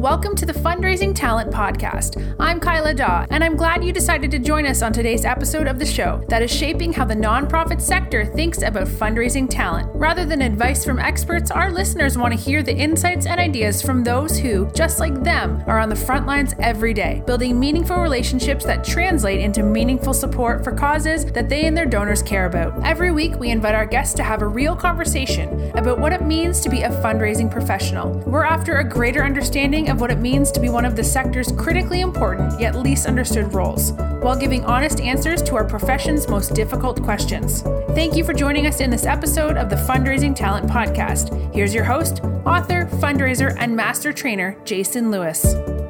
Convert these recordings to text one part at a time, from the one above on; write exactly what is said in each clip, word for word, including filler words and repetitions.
Welcome to the Fundraising Talent Podcast. I'm Kyla Daw, and I'm glad you decided to join us on today's episode of the show that is shaping how the nonprofit sector thinks about fundraising talent. Rather than advice from experts, our listeners want to hear the insights and ideas from those who, just like them, are on the front lines every day, building meaningful relationships that translate into meaningful support for causes that they and their donors care about. Every week, we invite our guests to have a real conversation about what it means to be a fundraising professional. We're after a greater understanding of what it means to be one of the sector's critically important yet least understood roles, while giving honest answers to our profession's most difficult questions. Thank you for joining us in this episode of the Fundraising Talent Podcast. Here's your host, author, fundraiser, and master trainer, Jason Lewis.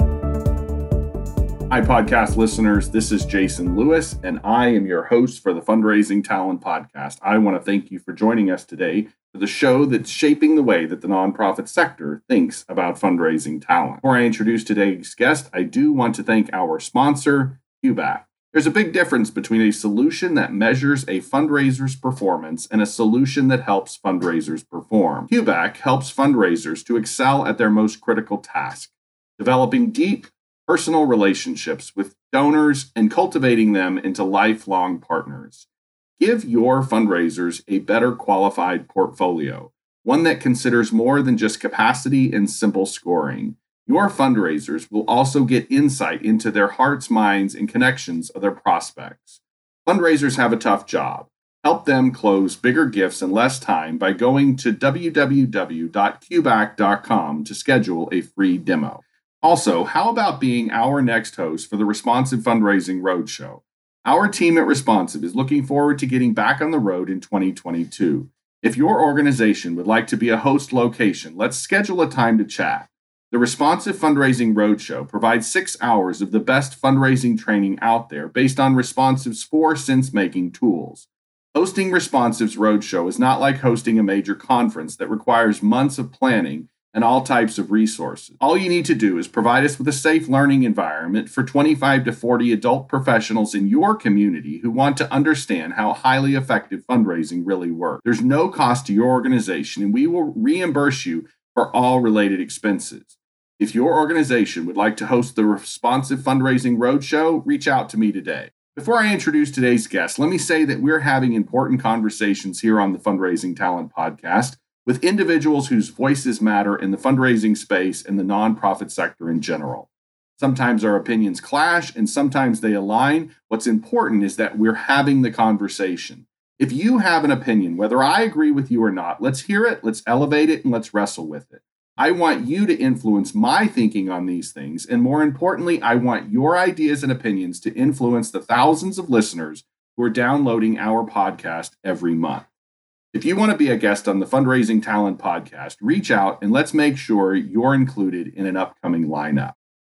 Hi, podcast listeners. This is Jason Lewis, and I am your host for the Fundraising Talent Podcast. I want to thank you for joining us today for the show that's shaping the way that the nonprofit sector thinks about fundraising talent. Before I introduce today's guest, I do want to thank our sponsor, Q BAC. There's a big difference between a solution that measures a fundraiser's performance and a solution that helps fundraisers perform. Q BAC helps fundraisers to excel at their most critical task, developing deep personal relationships with donors and cultivating them into lifelong partners. Give your fundraisers a better qualified portfolio, one that considers more than just capacity and simple scoring. Your fundraisers will also get insight into their hearts, minds, and connections of their prospects. Fundraisers have a tough job. Help them close bigger gifts in less time by going to w w w dot q bac dot com to schedule a free demo. Also, how about being our next host for the Responsive Fundraising Roadshow? Our team at Responsive is looking forward to getting back on the road in twenty twenty-two. If your organization would like to be a host location, let's schedule a time to chat. The Responsive Fundraising Roadshow provides six hours of the best fundraising training out there based on Responsive's four sense-making tools. Hosting Responsive's Roadshow is not like hosting a major conference that requires months of planning and all types of resources. All you need to do is provide us with a safe learning environment for twenty-five to forty adult professionals in your community who want to understand how highly effective fundraising really works. There's no cost to your organization, and we will reimburse you for all related expenses. If your organization would like to host the Responsive Fundraising Roadshow, reach out to me today. Before I introduce today's guest, let me say that we're having important conversations here on the Fundraising Talent Podcast with individuals whose voices matter in the fundraising space and the nonprofit sector in general. Sometimes our opinions clash and sometimes they align. What's important is that we're having the conversation. If you have an opinion, whether I agree with you or not, let's hear it, let's elevate it, and let's wrestle with it. I want you to influence my thinking on these things, and more importantly, I want your ideas and opinions to influence the thousands of listeners who are downloading our podcast every month. If you want to be a guest on the Fundraising Talent Podcast, reach out and let's make sure you're included in an upcoming lineup.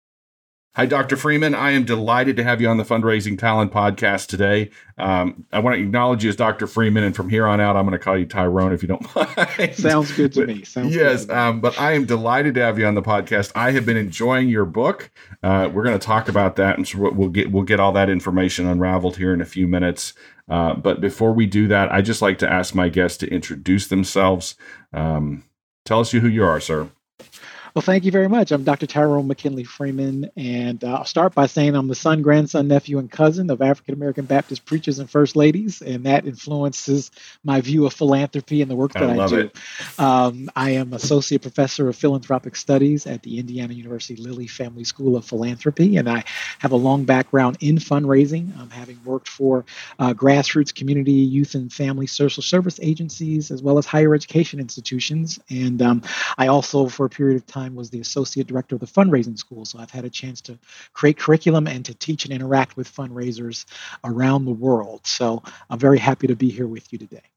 Hi, Doctor Freeman. I am delighted to have you on the Fundraising Talent Podcast today. Um, I want to acknowledge you as Doctor Freeman, and from here on out, I'm going to call you Tyrone if you don't mind. Sounds good to me. Sounds yes, good to me. Um, but I am delighted to have you on the podcast. I have been enjoying your book. Uh, we're going to talk about that, and so we'll get we'll get all that information unraveled here in a few minutes. Uh, but before we do that, I just like to ask my guests to introduce themselves. Um, tell us you who you are, sir. Well, thank you very much. I'm Doctor Tyrone McKinley Freeman, and uh, I'll start by saying I'm the son, grandson, nephew, and cousin of African-American Baptist preachers and first ladies, and that influences my view of philanthropy and the work that I, I love do. It. Um, I am Associate Professor of Philanthropic Studies at the Indiana University Lilly Family School of Philanthropy, and I have a long background in fundraising, um, having worked for uh, grassroots community, youth, and family social service agencies, as well as higher education institutions. And um, I also, for a period of time, was the associate director of the fundraising school. So I've had a chance to create curriculum and to teach and interact with fundraisers around the world. So I'm very happy to be here with you today.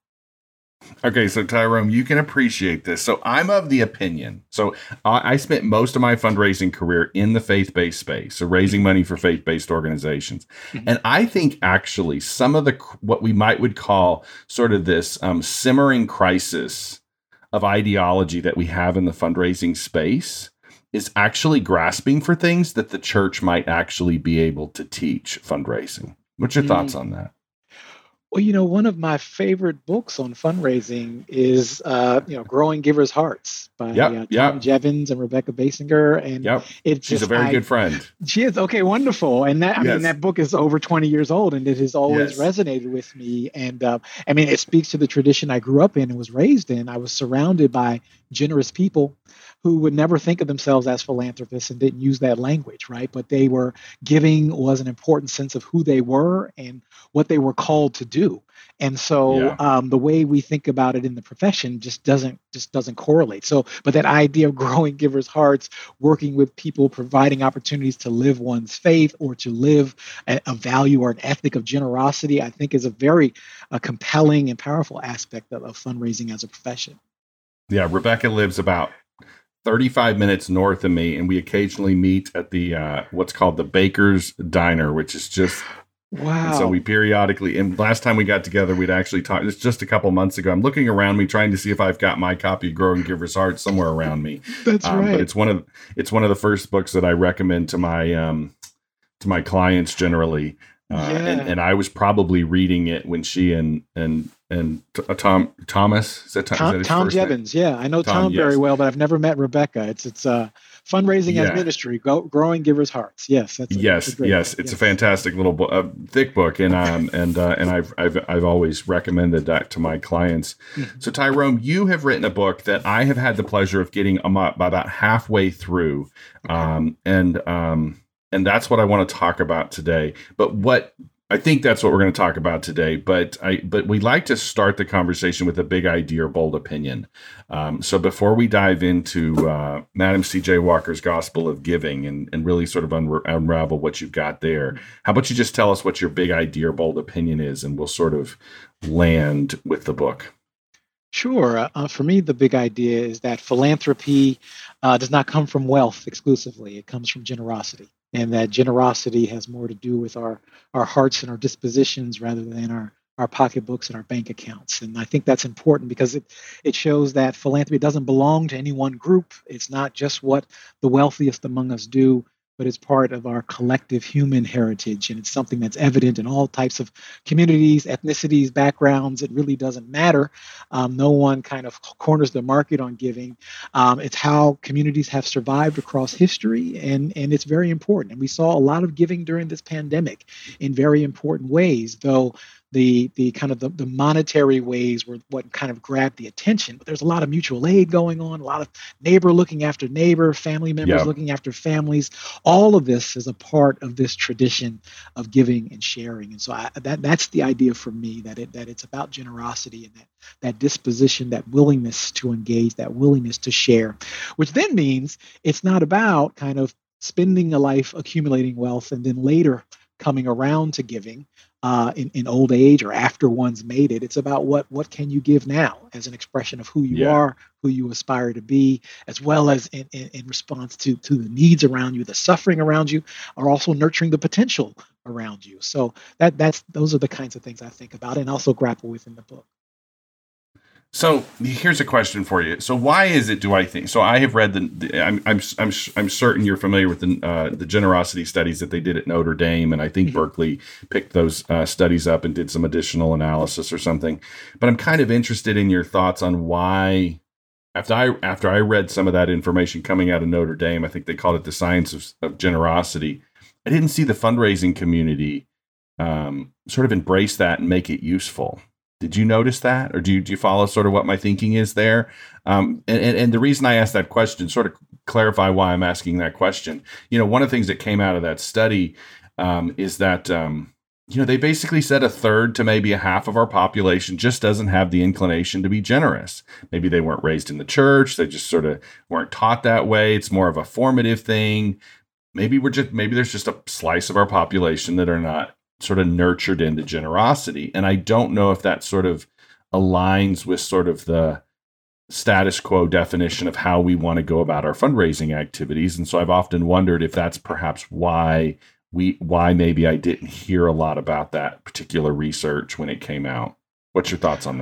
Okay, so Tyrone, you can appreciate this. So I'm of the opinion. So I, I spent most of my fundraising career in the faith-based space, so raising money for faith-based organizations. Mm-hmm. And I think actually some of the, what we might would call sort of this um, simmering crisis of ideology that we have in the fundraising space is actually grasping for things that the church might actually be able to teach fundraising. What's your mm. thoughts on that? Well, you know, one of my favorite books on fundraising is, uh, you know, Growing Givers' Hearts by Yep, uh, Tom yep, Jevons and Rebecca Basinger. And yep. it's She's a just, very I, good friend. she is, okay, wonderful. And that, I mean, Yes, that book is over twenty years old and it has always yes. resonated with me. And uh, I mean, it speaks to the tradition I grew up in and was raised in. I was surrounded by generous people who would never think of themselves as philanthropists and didn't use that language, right? But they were giving was an important sense of who they were and what they were called to do. And so Yeah. um, the way we think about it in the profession just doesn't just doesn't correlate. So, but that idea of growing givers' hearts, working with people, providing opportunities to live one's faith or to live a, a value or an ethic of generosity, I think is a very uh, compelling and powerful aspect of, of fundraising as a profession. Yeah, Rebecca lives about thirty-five minutes north of me, and we occasionally meet at the uh, what's called the Baker's Diner, which is just wow. And so we periodically, and last time we got together, we'd actually talked. It's just a couple months ago. I'm looking around me, trying to see if I've got my copy of Growing Givers' Heart somewhere around me. That's um, right. But it's one of it's one of the first books that I recommend to my um, to my clients generally. Uh, yeah. and, and I was probably reading it when she and and and uh, Tom Thomas is that Tom, Tom, is that his Tom first name? Jevons. Yeah, I know Tom, Tom, very yes. well, but I've never met Rebecca. It's it's uh, fundraising Yeah. as ministry, go, growing givers' hearts. Yes, that's a, yes, that's a great yes. book. It's yes. a fantastic little book, uh, thick book, and um and uh, and I've I've I've always recommended that to my clients. Mm-hmm. So Tyrone, you have written a book that I have had the pleasure of getting um, about halfway through, Okay. um and um and that's what I want to talk about today. But what I think that's what we're going to talk about today, but I but we like to start the conversation with a big idea or bold opinion. Um, so before we dive into uh, Madam C J Walker's Gospel of Giving and, and really sort of unra- unravel what you've got there, how about you just tell us what your big idea or bold opinion is, and we'll sort of land with the book. Sure. Uh, for me, the big idea is that philanthropy uh, does not come from wealth exclusively. It comes from generosity. And that generosity has more to do with our, our hearts and our dispositions rather than our, our pocketbooks and our bank accounts. And I think that's important because it, it shows that philanthropy doesn't belong to any one group. It's not just what the wealthiest among us do, but it's part of our collective human heritage. And it's something that's evident in all types of communities, ethnicities, backgrounds. It really doesn't matter. Um, no one kind of corners the market on giving. Um, it's how communities have survived across history, and, and it's very important. And we saw a lot of giving during this pandemic in very important ways, though the the kind of the, the monetary ways were what kind of grabbed the attention. But there's a lot of mutual aid going on, a lot of neighbor looking after neighbor, family members Yeah. looking after families. All of this is a part of this tradition of giving and sharing. And so I, that that's the idea for me, that it that it's about generosity and that that disposition, that willingness to engage, that willingness to share, which then means it's not about kind of spending a life accumulating wealth and then later coming around to giving uh, in, in old age or after one's made it. It's about what what can you give now as an expression of who you Yeah. are, who you aspire to be, as well as in, in, in response to, to the needs around you, the suffering around you, are also nurturing the potential around you. So that that's those are the kinds of things I think about and also grapple with in the book. So here's a question for you. So why is it? Do I think so? I have read the. the I'm I'm I'm I'm certain you're familiar with the uh, the generosity studies that they did at Notre Dame, and I think Mm-hmm. Berkeley picked those uh, studies up and did some additional analysis or something. But I'm kind of interested in your thoughts on why. After I after I read some of that information coming out of Notre Dame, I think they called it the science of, of generosity. I didn't see the fundraising community um, sort of embrace that and make it useful. Did you notice that, or do you do you follow sort of what my thinking is there? Um, and, and and the reason I asked that question, sort of clarify why I'm asking that question. You know, one of the things that came out of that study um, is that um, you know they basically said a third to maybe a half of our population just doesn't have the inclination to be generous. Maybe they weren't raised in the church; they just sort of weren't taught that way. It's more of a formative thing. Maybe we're just maybe there's just a slice of our population that are not sort of nurtured into generosity. And I don't know if that sort of aligns with sort of the status quo definition of how we want to go about our fundraising activities. And so I've often wondered if that's perhaps why we, why maybe I didn't hear a lot about that particular research when it came out. What's your thoughts on that?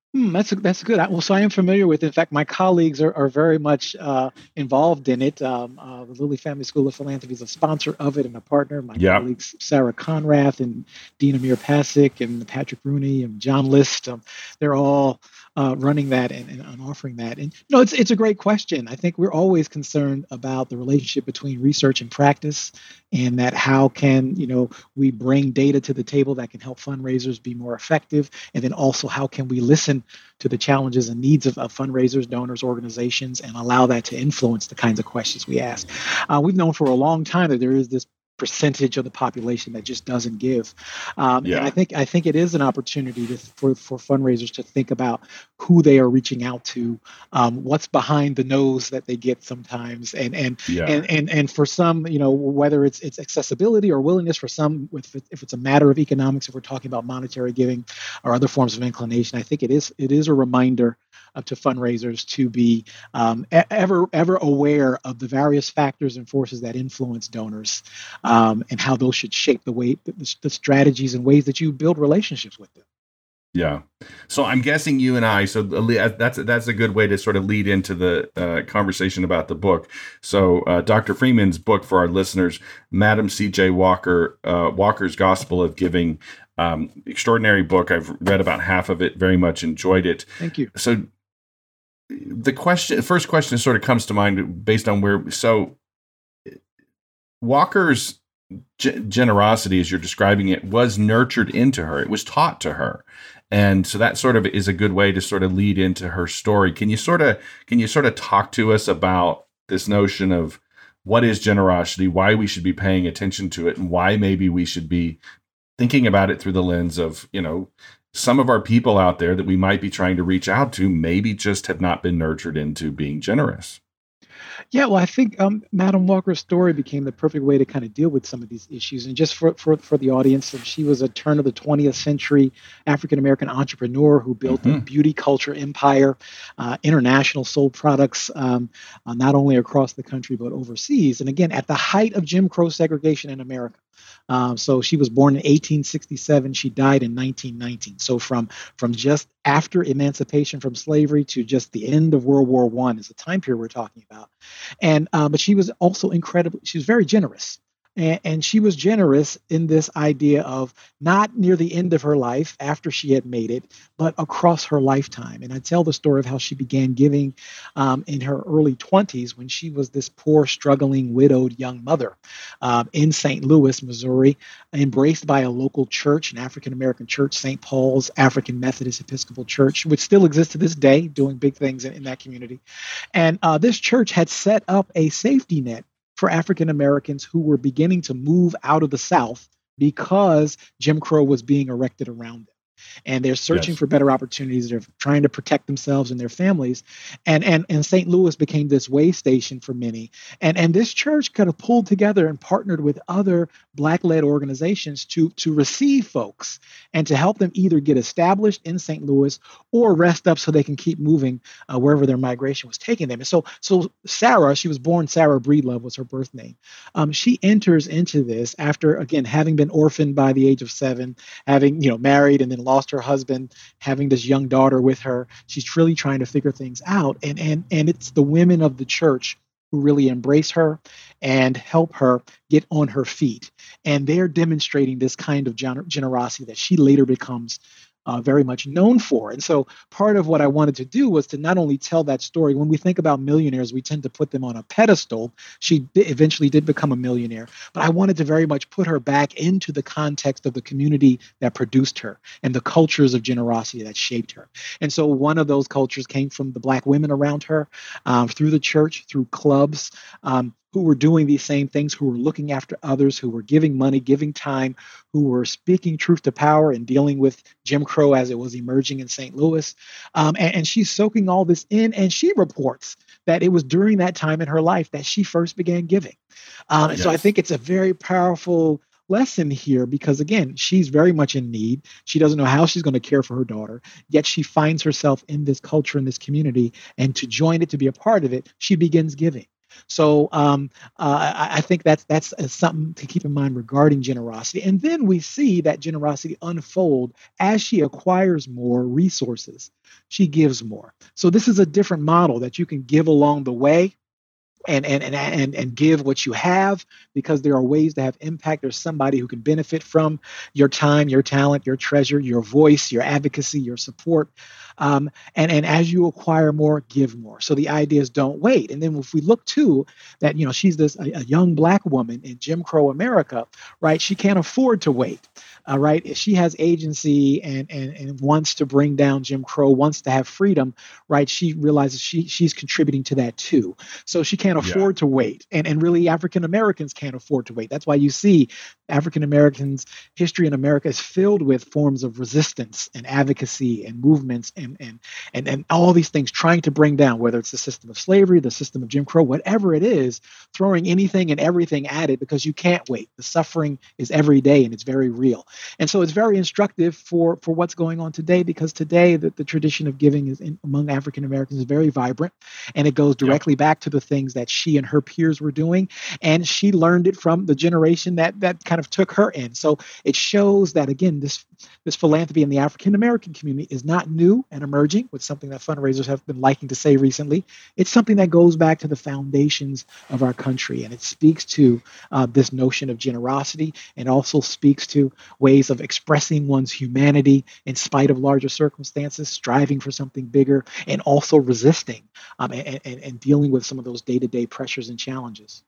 Hmm, that's a, that's good. I, well, so I am familiar with. In fact, my colleagues are, are very much uh, involved in it. Um, uh, the Lilly Family School of Philanthropy is a sponsor of it and a partner. My Yeah. colleagues Sarah Conrath and Dean Amir Pasick and Patrick Rooney and John List, um, they're all uh, running that and, and, and offering that. And you know, it's it's a great question. I think we're always concerned about the relationship between research and practice, and that how can you know we bring data to the table that can help fundraisers be more effective, and then also how can we listen to the challenges and needs of, of fundraisers, donors, organizations, and allow that to influence the kinds of questions we ask. Uh, we've known for a long time that there is this percentage of the population that just doesn't give. Um, Yeah. And I think I think it is an opportunity to, for, for fundraisers to think about who they are reaching out to, um, what's behind the nose that they get sometimes, and and, Yeah. and and and for some, you know, whether it's it's accessibility or willingness for some, with if it's a matter of economics, if we're talking about monetary giving or other forms of inclination, I think it is it is a reminder uh, to fundraisers to be um, e- ever ever aware of the various factors and forces that influence donors. Um, and how those should shape the way, the, the strategies and ways that you build relationships with them. Yeah. So I'm guessing you and I, so that's that's a good way to sort of lead into the uh, conversation about the book. So uh, Doctor Freeman's book for our listeners, Madam C J Walker, uh, Walker's Gospel of Giving, um, extraordinary book. I've read about half of it, very much enjoyed it. Thank you. So the question, the first question sort of comes to mind based on where, so Walker's g- generosity, as you're describing it, was nurtured into her. It was taught to her. And so that sort of is a good way to sort of lead into her story. Can you sort of, can you sort of talk to us about this notion of what is generosity, why we should be paying attention to it, and why maybe we should be thinking about it through the lens of, you know, some of our people out there that we might be trying to reach out to maybe just have not been nurtured into being generous? Yeah, well, I think um, Madam Walker's story became the perfect way to kind of deal with some of these issues. And just for, for, for the audience, she was a turn of the twentieth century African-American entrepreneur who built mm-hmm. a beauty culture empire, uh, international sold products, um, uh, not only across the country, but overseas. And again, at the height of Jim Crow segregation in America. Um, so she was born in eighteen sixty-seven. She died in nineteen nineteen. So from, from just after emancipation from slavery to just the end of World War One is the time period we're talking about. And uh, but she was also incredibly, she was very generous. And, and she was generous in this idea of not near the end of her life after she had made it, but across her lifetime. And I tell the story of how she began giving um, in her early twenties when she was this poor, struggling, widowed young mother um, in Saint Louis, Missouri, embraced by a local church, an African-American church, Saint Paul's African Methodist Episcopal Church, which still exists to this day, doing big things in, in that community. And uh, this church had set up a safety net for African Americans who were beginning to move out of the South because Jim Crow was being erected around them. And they're searching yes. for better opportunities. They're trying to protect themselves and their families. And and and Saint Louis became this way station for many. And and this church kind of pulled together and partnered with other Black-led organizations to, to receive folks and to help them either get established in Saint Louis or rest up so they can keep moving uh, wherever their migration was taking them. And so so Sarah, she was born, Sarah Breedlove was her birth name. Um, she enters into this after, again, having been orphaned by the age of seven, having, you know, married and then lost her husband, having this young daughter with her. She's really trying to figure things out. And, and, and it's the women of the church who really embrace her and help her get on her feet. And they're demonstrating this kind of gener- generosity that she later becomes Uh, very much known for. And so part of what I wanted to do was to not only tell that story. When we think about millionaires, we tend to put them on a pedestal. She d- eventually did become a millionaire, but I wanted to very much put her back into the context of the community that produced her and the cultures of generosity that shaped her. And so one of those cultures came from the Black women around her, um, through the church, through clubs, um, who were doing these same things, who were looking after others, who were giving money, giving time, who were speaking truth to power and dealing with Jim Crow as it was emerging in Saint Louis. Um, and, and she's soaking all this in, and she reports that it was during that time in her life that she first began giving. Um, and yes. So I think it's a very powerful lesson here because, again, she's very much in need. She doesn't know how she's going to care for her daughter, yet she finds herself in this culture, in this community, and to join it, to be a part of it, she begins giving. So um, uh, I, I think that's that's uh, something to keep in mind regarding generosity. And then we see that generosity unfold as she acquires more resources. She gives more. So this is a different model that you can give along the way. And, and and and and give what you have, because there are ways to have impact. There's somebody who can benefit from your time, your talent, your treasure, your voice, your advocacy, your support. Um, and, and as you acquire more, give more. So the idea is don't wait. And then if we look too, that, you know, she's this a, a young Black woman in Jim Crow America, right? She can't afford to wait. Uh, right? If she has agency and, and and wants to bring down Jim Crow, wants to have freedom, right? She realizes she she's contributing to that too. So she can't afford yeah. to wait. And and really African Americans can't afford to wait. That's why you see African Americans' history in America is filled with forms of resistance and advocacy and movements and and and and all these things trying to bring down, whether it's the system of slavery, the system of Jim Crow, whatever it is, throwing anything and everything at it, because you can't wait. The suffering is every day and it's very real. And so it's very instructive for, for what's going on today, because today the, the tradition of giving is in, among African Americans is very vibrant, and it goes directly yep. back to the things that she and her peers were doing. And she learned it from the generation that that kind of took her in. So it shows that, again, this this philanthropy in the African American community is not new and emerging, which is something that fundraisers have been liking to say recently. It's something that goes back to the foundations of our country, and it speaks to uh, this notion of generosity, and also speaks to ways of expressing one's humanity in spite of larger circumstances, striving for something bigger, and also resisting um, and, and, and dealing with some of those day-to-day pressures and challenges.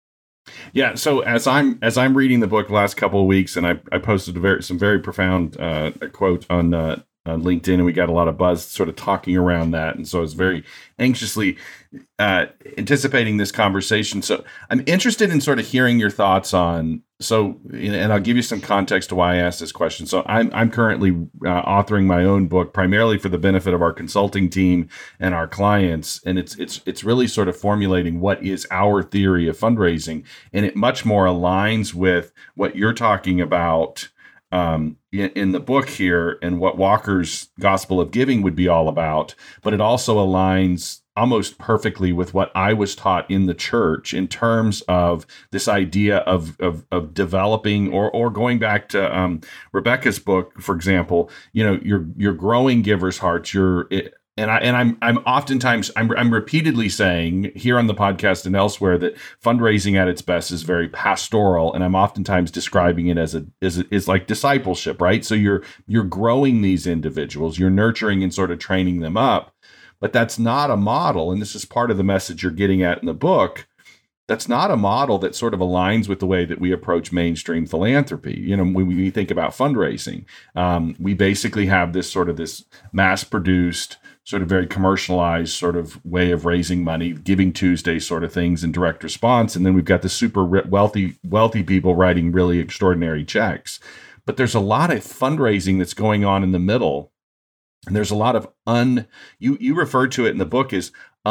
Yeah. So as I'm as I'm reading the book the last couple of weeks, and I, I posted a very, some very profound uh, quote on uh, on LinkedIn, and we got a lot of buzz sort of talking around that. And so I was very anxiously uh, anticipating this conversation. So I'm interested in sort of hearing your thoughts on. So, and I'll give you some context to why I asked this question. So I'm I'm currently uh, authoring my own book, primarily for the benefit of our consulting team and our clients. And it's it's it's really sort of formulating what is our theory of fundraising. And it much more aligns with what you're talking about um, in, in the book here, and what Walker's Gospel of Giving would be all about. But it also aligns almost perfectly with what I was taught in the church in terms of this idea of of, of developing, or or going back to um, Rebecca's book, for example. You know, you're you're growing givers' hearts. You're and I and I'm I'm oftentimes I'm I'm repeatedly saying here on the podcast and elsewhere that fundraising at its best is very pastoral, and I'm oftentimes describing it as a is is like discipleship, right? So you're you're growing these individuals, you're nurturing and sort of training them up. But that's not a model, and this is part of the message you're getting at in the book. That's not a model that sort of aligns with the way that we approach mainstream philanthropy. You know, when we think about fundraising, um, we basically have this sort of this mass-produced, sort of very commercialized sort of way of raising money, Giving Tuesday sort of things in direct response, and then we've got the super wealthy wealthy people writing really extraordinary checks. But there's a lot of fundraising that's going on in the middle. And there's a lot of un, you, you referred to it in the book as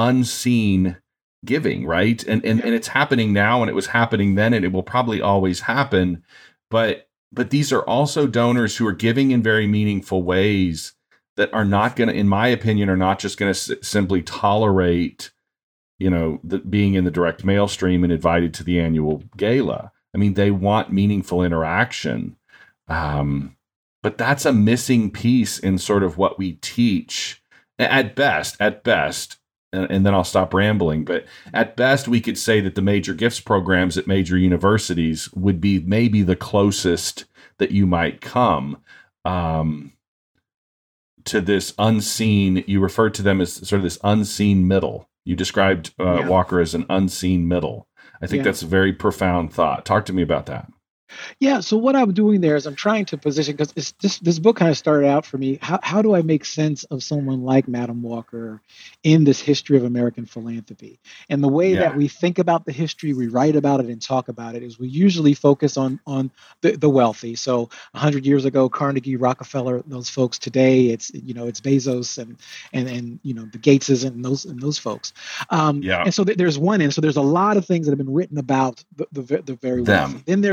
unseen giving, right? And, and, and it's happening now, and it was happening then, and it will probably always happen. But, but these are also donors who are giving in very meaningful ways that are not going to, in my opinion, are not just going to s- simply tolerate, you know, the, being in the direct mail stream and invited to the annual gala. I mean, they want meaningful interaction. Um, But that's a missing piece in sort of what we teach at best, at best, and, and then I'll stop rambling. But at best, we could say that the major gifts programs at major universities would be maybe the closest that you might come um, to this unseen. You referred to them as sort of this unseen middle. You described uh, yeah. Walker as an unseen middle. I think yeah. that's a very profound thought. Talk to me about that. Yeah. So what I'm doing there is I'm trying to position, because this this book kind of started out for me. How how do I make sense of someone like Madam Walker in this history of American philanthropy? And the way yeah. that we think about the history, we write about it and talk about it, is we usually focus on on the, the wealthy. So a hundred years ago, Carnegie, Rockefeller, those folks. Today, it's you know it's Bezos and and and you know the Gateses and those and those folks. Um, yeah. And so th- there's one end. So there's a lot of things that have been written about the the, the very wealthy. Them. Then there's this yes. other.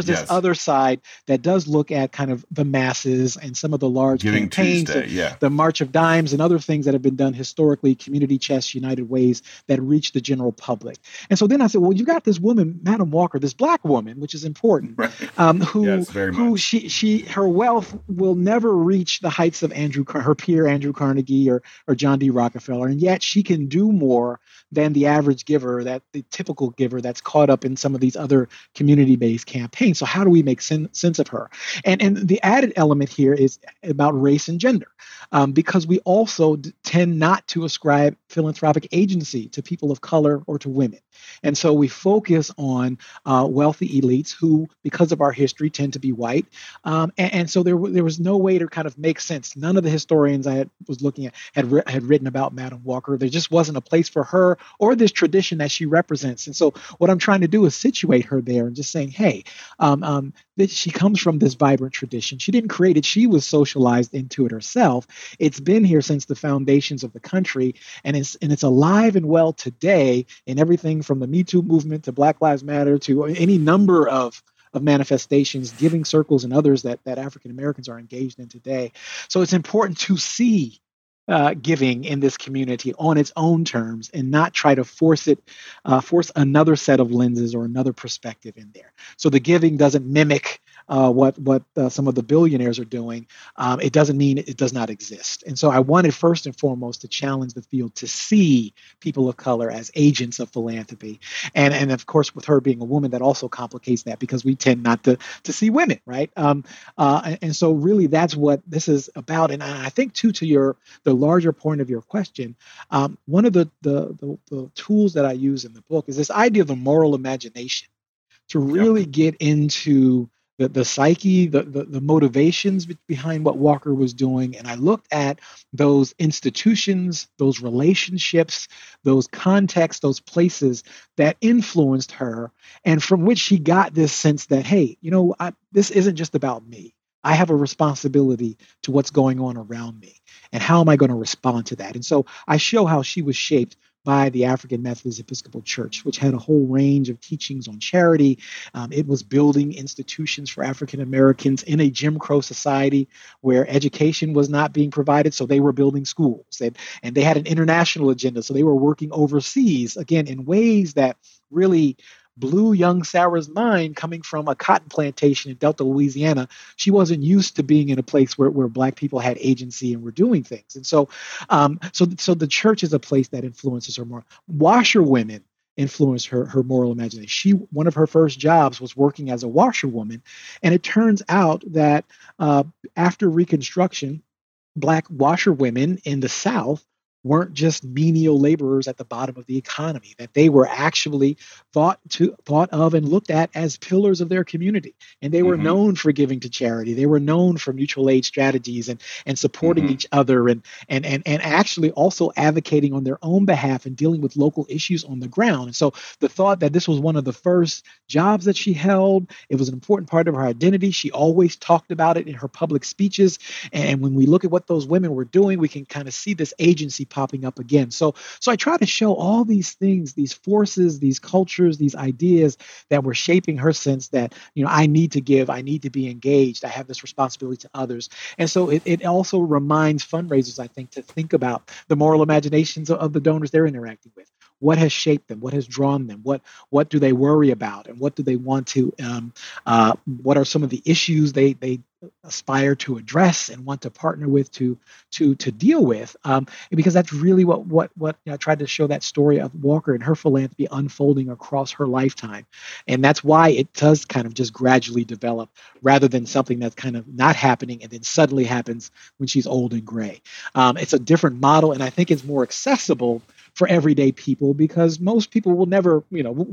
another side that does look at kind of the masses and some of the large Giving campaigns, Tuesday, yeah. the March of Dimes and other things that have been done historically, community chests, United Ways that reach the general public. And so then I said, well, you got this woman, Madam Walker, this black woman, which is important, right. um, who, yes, very who much. she, she, her wealth will never reach the heights of Andrew, her peer Andrew Carnegie or, or John D. Rockefeller. And yet she can do more than the average giver, that the typical giver that's caught up in some of these other community-based campaigns. So how do we make sen- sense of her? And, and the added element here is about race and gender, um, because we also d- tend not to ascribe philanthropic agency to people of color or to women. And so we focus on uh, wealthy elites who, because of our history, tend to be white. Um, and, and so there, w- there was no way to kind of make sense. None of the historians I had, was looking at had, ri- had written about Madam Walker. There just wasn't a place for her or this tradition that she represents. And so what I'm trying to do is situate her there and just saying, hey, um, um, that she comes from this vibrant tradition. She didn't create it. She was socialized into it herself. It's been here since the foundations of the country, and it's and it's alive and well today in everything from the Me Too movement to Black Lives Matter to any number of of manifestations, giving circles and others that, that African Americans are engaged in today. So it's important to see Uh, giving in this community on its own terms and not try to force it, uh, force another set of lenses or another perspective in there. So the giving doesn't mimic uh, what what uh, some of the billionaires are doing. Um, it doesn't mean it does not exist. And so I wanted first and foremost to challenge the field to see people of color as agents of philanthropy. And and of course, with her being a woman, that also complicates that because we tend not to to see women, right? Um, uh, and, and so really that's what this is about. And I think too, to your the larger point of your question, um, one of the, the, the, the tools that I use in the book is this idea of the moral imagination, to really yep. get into the, the psyche, the, the, the motivations behind what Walker was doing. And I looked at those institutions, those relationships, those contexts, those places that influenced her, and from which she got this sense that, hey, you know, I, this isn't just about me. I have a responsibility to what's going on around me. And how am I going to respond to that? And so I show how she was shaped by the African Methodist Episcopal Church, which had a whole range of teachings on charity. Um, it was building institutions for African Americans in a Jim Crow society where education was not being provided. So they were building schools, and, and they had an international agenda. So they were working overseas, again, in ways that really blew young Sarah's mind, coming from a cotton plantation in Delta, Louisiana. She wasn't used to being in a place where, where Black people had agency and were doing things. And so, um, so, so the church is a place that influences her more. Washerwomen influenced her, her moral imagination. She, one of her first jobs was working as a washerwoman. And it turns out that uh, after Reconstruction, Black washerwomen in the South weren't just menial laborers at the bottom of the economy, that they were actually thought to thought of and looked at as pillars of their community. And they were mm-hmm. known for giving to charity. They were known for mutual aid strategies and, and supporting mm-hmm. each other and, and, and, and actually also advocating on their own behalf and dealing with local issues on the ground. And so the thought that this was one of the first jobs that she held, it was an important part of her identity. She always talked about it in her public speeches. And when we look at what those women were doing, we can kind of see this agency popping up again. So, so I try to show all these things, these forces, these cultures, these ideas that were shaping her sense that, you know, I need to give, I need to be engaged, I have this responsibility to others. And so it, it also reminds fundraisers, I think, to think about the moral imaginations of, of the donors they're interacting with. What has shaped them? What has drawn them? What what do they worry about? And what do they want to, um, uh, what are some of the issues they they aspire to address and want to partner with to to to deal with? Um, because that's really what what what you know, I tried to show that story of Walker and her philanthropy unfolding across her lifetime. And that's why it does kind of just gradually develop rather than something that's kind of not happening and then suddenly happens when she's old and gray. Um, it's a different model, and I think it's more accessible for everyday people, because most people will never, you know,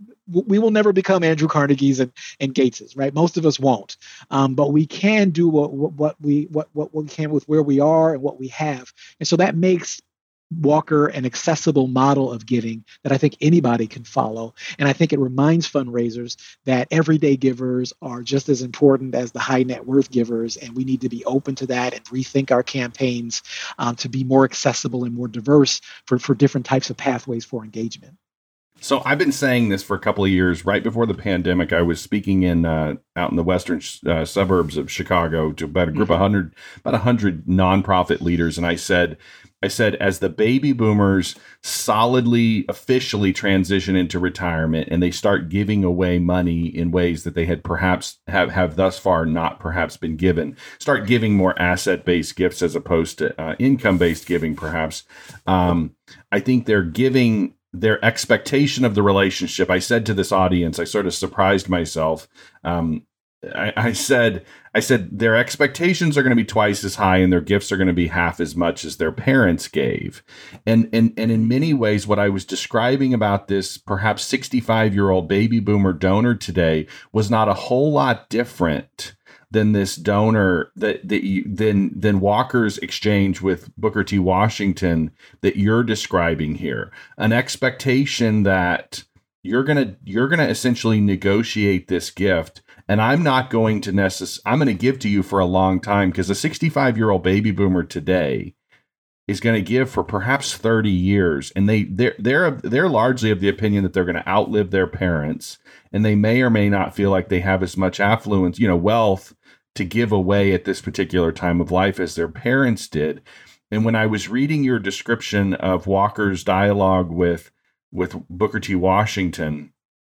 we will never become Andrew Carnegie's and, and Gateses, right? Most of us won't, um, but we can do what, what we what what we can with where we are and what we have, and so that makes Walker an accessible model of giving that I think anybody can follow. And I think it reminds fundraisers that everyday givers are just as important as the high net worth givers. And we need to be open to that and rethink our campaigns um, to be more accessible and more diverse for, for different types of pathways for engagement. So I've been saying this for a couple of years. Right before the pandemic, I was speaking in uh, out in the western uh, suburbs of Chicago to about a group of hundred, about a hundred nonprofit leaders, and I said, I said, as the baby boomers solidly, officially transition into retirement, and they start giving away money in ways that they had perhaps have have thus far not perhaps been given, start giving more asset-based gifts as opposed to uh, income-based giving, perhaps. Um, I think they're giving. Their expectation of the relationship. I said to this audience, I sort of surprised myself. Um, I, I said, I said their expectations are going to be twice as high, and their gifts are going to be half as much as their parents gave. And and and in many ways, what I was describing about this perhaps sixty-five year old baby boomer donor today was not a whole lot different than this donor that that you, than than Walker's exchange with Booker T. Washington that you're describing here. An expectation that you're gonna you're gonna essentially negotiate this gift, and I'm not going to necess- I'm going to give to you for a long time, because a sixty-five year old baby boomer today is going to give for perhaps thirty years, and they they're they're they're largely of the opinion that they're going to outlive their parents, and they may or may not feel like they have as much affluence, you know, wealth to give away at this particular time of life as their parents did. And when I was reading your description of Walker's dialogue with with Booker T. Washington,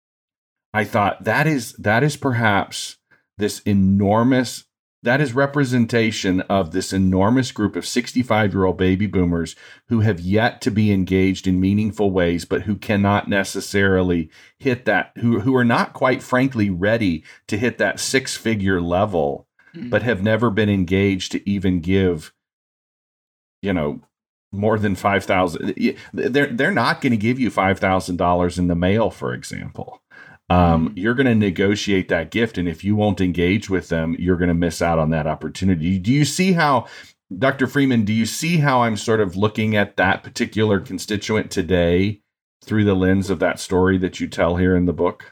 I thought that is that is perhaps this enormous that is representation of this enormous group of sixty-five year old baby boomers who have yet to be engaged in meaningful ways, but who cannot necessarily hit that, who, who are not quite frankly ready to hit that six figure level, mm-hmm. but have never been engaged to even give, you know, more than five thousand. They're, they're not going to give you five thousand dollars in the mail, for example. Um, you're going to negotiate that gift, and if you won't engage with them, you're going to miss out on that opportunity. Do you see how, Doctor Freeman, do you see how I'm sort of looking at that particular constituent today through the lens of that story that you tell here in the book?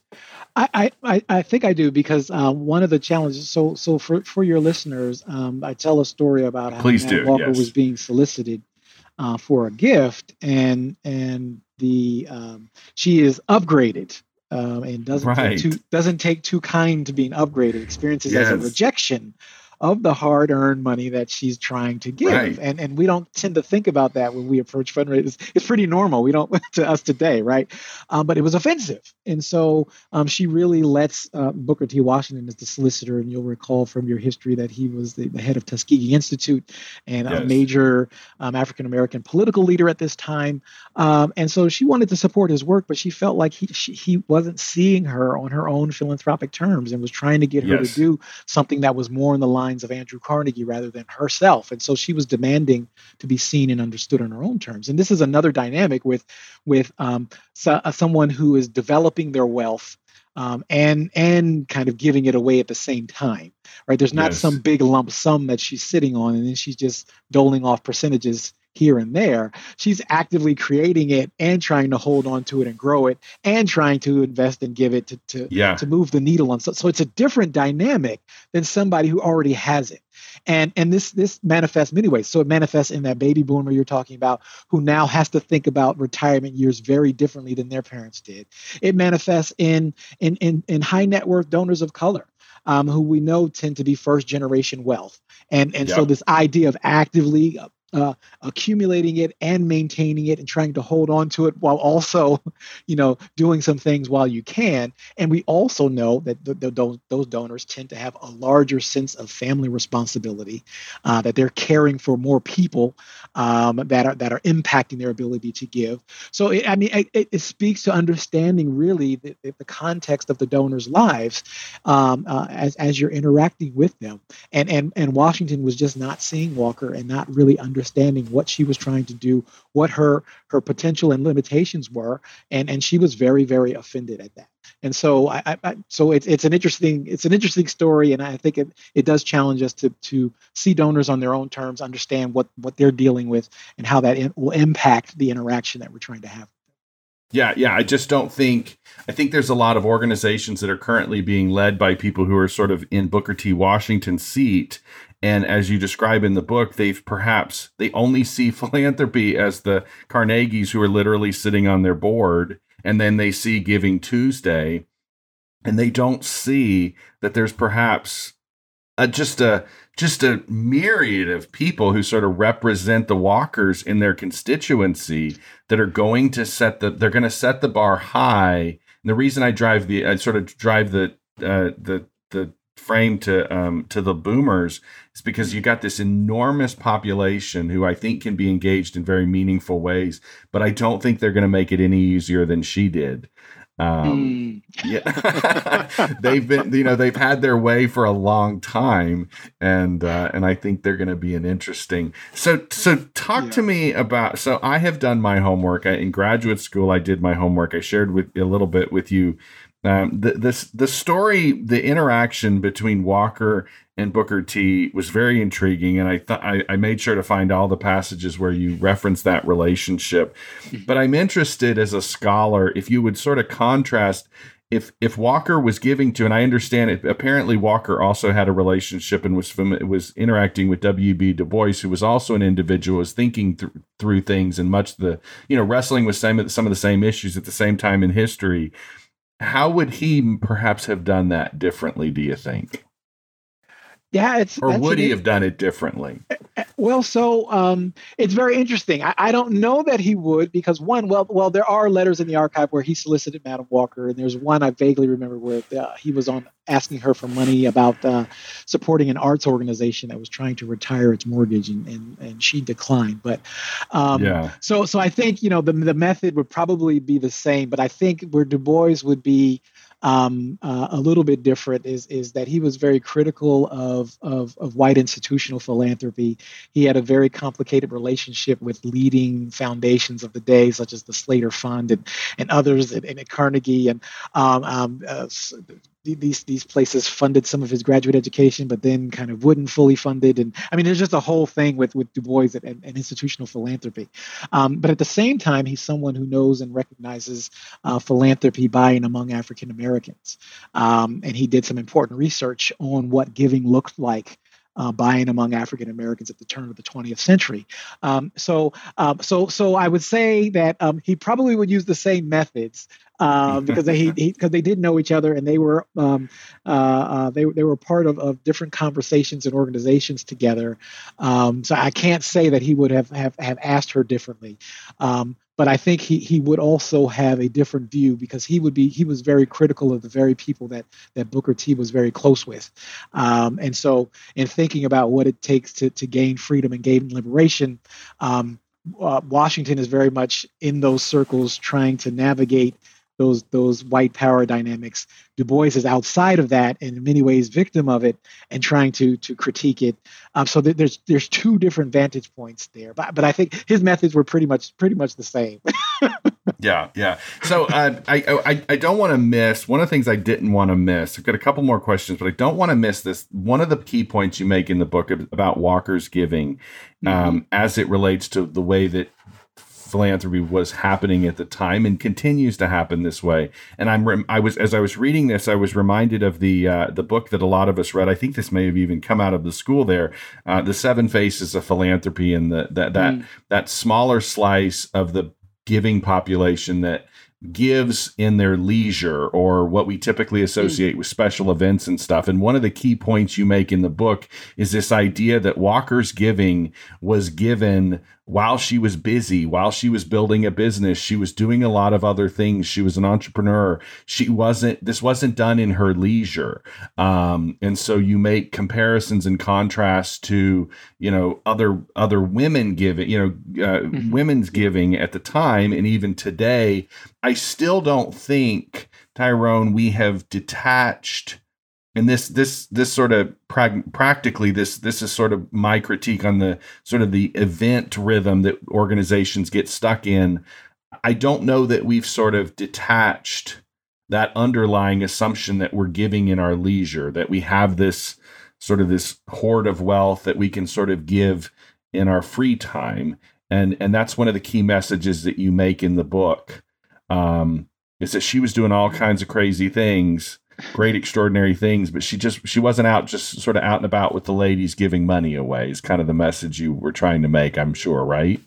I, I, I think I do, because uh, one of the challenges, so so for, for your listeners, um, I tell a story about how Please do, Walker yes. was being solicited uh, for a gift, and and the um, she is upgraded. Um, and doesn't right. take too doesn't take too kind to being upgraded. Experiences yes. as a rejection of the hard-earned money that she's trying to give, right. and and we don't tend to think about that when we approach fundraisers. It's, it's pretty normal. We don't to us today, right? Um, but it was offensive, and so um, she really lets uh, Booker T. Washington as the solicitor, and you'll recall from your history that he was the, the head of Tuskegee Institute and yes. a major um, African American political leader at this time, um, and so she wanted to support his work, but she felt like he she, he wasn't seeing her on her own philanthropic terms, and was trying to get her yes. to do something that was more in the line of Andrew Carnegie rather than herself. And so she was demanding to be seen and understood on her own terms. And this is another dynamic with with um, so, uh, someone who is developing their wealth um, and and kind of giving it away at the same time, right? There's not yes. some big lump sum that she's sitting on and then she's just doling off percentages here and there. She's actively creating it and trying to hold on to it and grow it and trying to invest and give it to to, yeah. to move the needle on. So, so it's a different dynamic than somebody who already has it. And and this this manifests many ways. So it manifests in that baby boomer you're talking about, who now has to think about retirement years very differently than their parents did. It manifests in in in, in high net worth donors of color, um, who we know tend to be first generation wealth. And and yep. so this idea of actively Uh, accumulating it and maintaining it and trying to hold on to it while also, you know, doing some things while you can. And we also know that the, the, those, those donors tend to have a larger sense of family responsibility, uh, that they're caring for more people um, that are that are impacting their ability to give. So, it, I mean, it, it speaks to understanding really the, the context of the donors' lives um, uh, as as you're interacting with them. And and and Washington was just not seeing Walker and not really understanding understanding what she was trying to do, what her her potential and limitations were, and and she was very very offended at that. And so I, I so it's it's an interesting it's an interesting story, and I think it it does challenge us to to see donors on their own terms, understand what what they're dealing with, and how that in, will impact the interaction that we're trying to have. Yeah, yeah. I just don't think, I think there's a lot of organizations that are currently being led by people who are sort of in Booker T. Washington's seat. And as you describe in the book, they've perhaps, they only see philanthropy as the Carnegies who are literally sitting on their board and then they see Giving Tuesday, and they don't see that there's perhaps a, just a just a myriad of people who sort of represent the walkers in their constituency that are going to set the they're going to set the bar high. And the reason I drive the I sort of drive the uh, the the frame to um, to the boomers is because you got this enormous population who I think can be engaged in very meaningful ways, but I don't think they're going to make it any easier than she did. Um, mm. yeah, they've been, you know, they've had their way for a long time, and uh, and I think they're going to be an interesting. So so talk yeah. to me about. So I have done my homework I, in graduate school. I did my homework. I shared with a little bit with you. Um, the this the story, the interaction between Walker and Booker T was very intriguing, and I thought I, I made sure to find all the passages where you reference that relationship. But I'm interested as a scholar if you would sort of contrast if if Walker was giving to, and I understand it. Apparently, Walker also had a relationship and was was interacting with W B Du Bois, who was also an individual, was thinking th- through things and much the you know wrestling with some some of the same issues at the same time in history. How would he perhaps have done that differently, do you think? Yeah, it's or would he have done it differently? Well, so um, it's very interesting. I, I don't know that he would, because one, well, well, there are letters in the archive where he solicited Madam Walker, and there's one I vaguely remember where uh, he was on asking her for money about uh, supporting an arts organization that was trying to retire its mortgage, and and, and she declined. But um, yeah, so so I think you know the the method would probably be the same, but I think where Du Bois would be Um, uh, a little bit different is is that he was very critical of, of of white institutional philanthropy. He had a very complicated relationship with leading foundations of the day, such as the Slater Fund and and others, and, and Carnegie, and um, um, uh, these these places funded some of his graduate education, but then kind of wouldn't fully fund it. And I mean, there's just a whole thing with with Du Bois and, and, and institutional philanthropy. Um, but at the same time, he's someone who knows and recognizes uh, philanthropy by and among African Americans. Um, and he did some important research on what giving looked like Uh, by and among African Americans at the turn of the twentieth century. Um, so, um, so, so I would say that um, he probably would use the same methods um, because they because they did know each other, and they were um, uh, uh, they they were part of, of different conversations and organizations together. Um, so I can't say that he would have have, have asked her differently. Um, But I think he he would also have a different view, because he would be he was very critical of the very people that that Booker T was very close with, um, and so in thinking about what it takes to to gain freedom and gain liberation, um, uh, Washington is very much in those circles trying to navigate those those white power dynamics. Du Bois is outside of that and in many ways victim of it and trying to to critique it. Um, so th- there's there's two different vantage points there. But but I think his methods were pretty much pretty much the same. yeah, yeah. So uh, I, I I don't want to miss one of the things I didn't want to miss. I've got a couple more questions, but I don't want to miss this. One of the key points you make in the book about Walker's giving, um, mm-hmm. as it relates to the way that philanthropy was happening at the time and continues to happen this way. And I'm rem- I was as I was reading this, I was reminded of the uh, the book that a lot of us read. I think this may have even come out of the school there, uh, The Seven Faces of Philanthropy, and the, that that mm. that smaller slice of the giving population that gives in their leisure, or what we typically associate mm. with special events and stuff. And one of the key points you make in the book is this idea that Walker's giving was given while she was busy, while she was building a business. She was doing a lot of other things. She was an entrepreneur. She wasn't, this wasn't done in her leisure. Um, and so you make comparisons and contrasts to, you know, other, other women giving, you know, uh, mm-hmm. women's giving at the time. And even today, I still don't think, Tyrone, we have detached. And this, this, this sort of prag- practically, this, this is sort of my critique on the sort of the event rhythm that organizations get stuck in. I don't know that we've sort of detached that underlying assumption that we're giving in our leisure, that we have this sort of this hoard of wealth that we can sort of give in our free time. And, and that's one of the key messages that you make in the book, um, is that she was doing all kinds of crazy things, great, extraordinary things, but she just, she wasn't out just sort of out and about with the ladies giving money away, is kind of the message you were trying to make, I'm sure, right?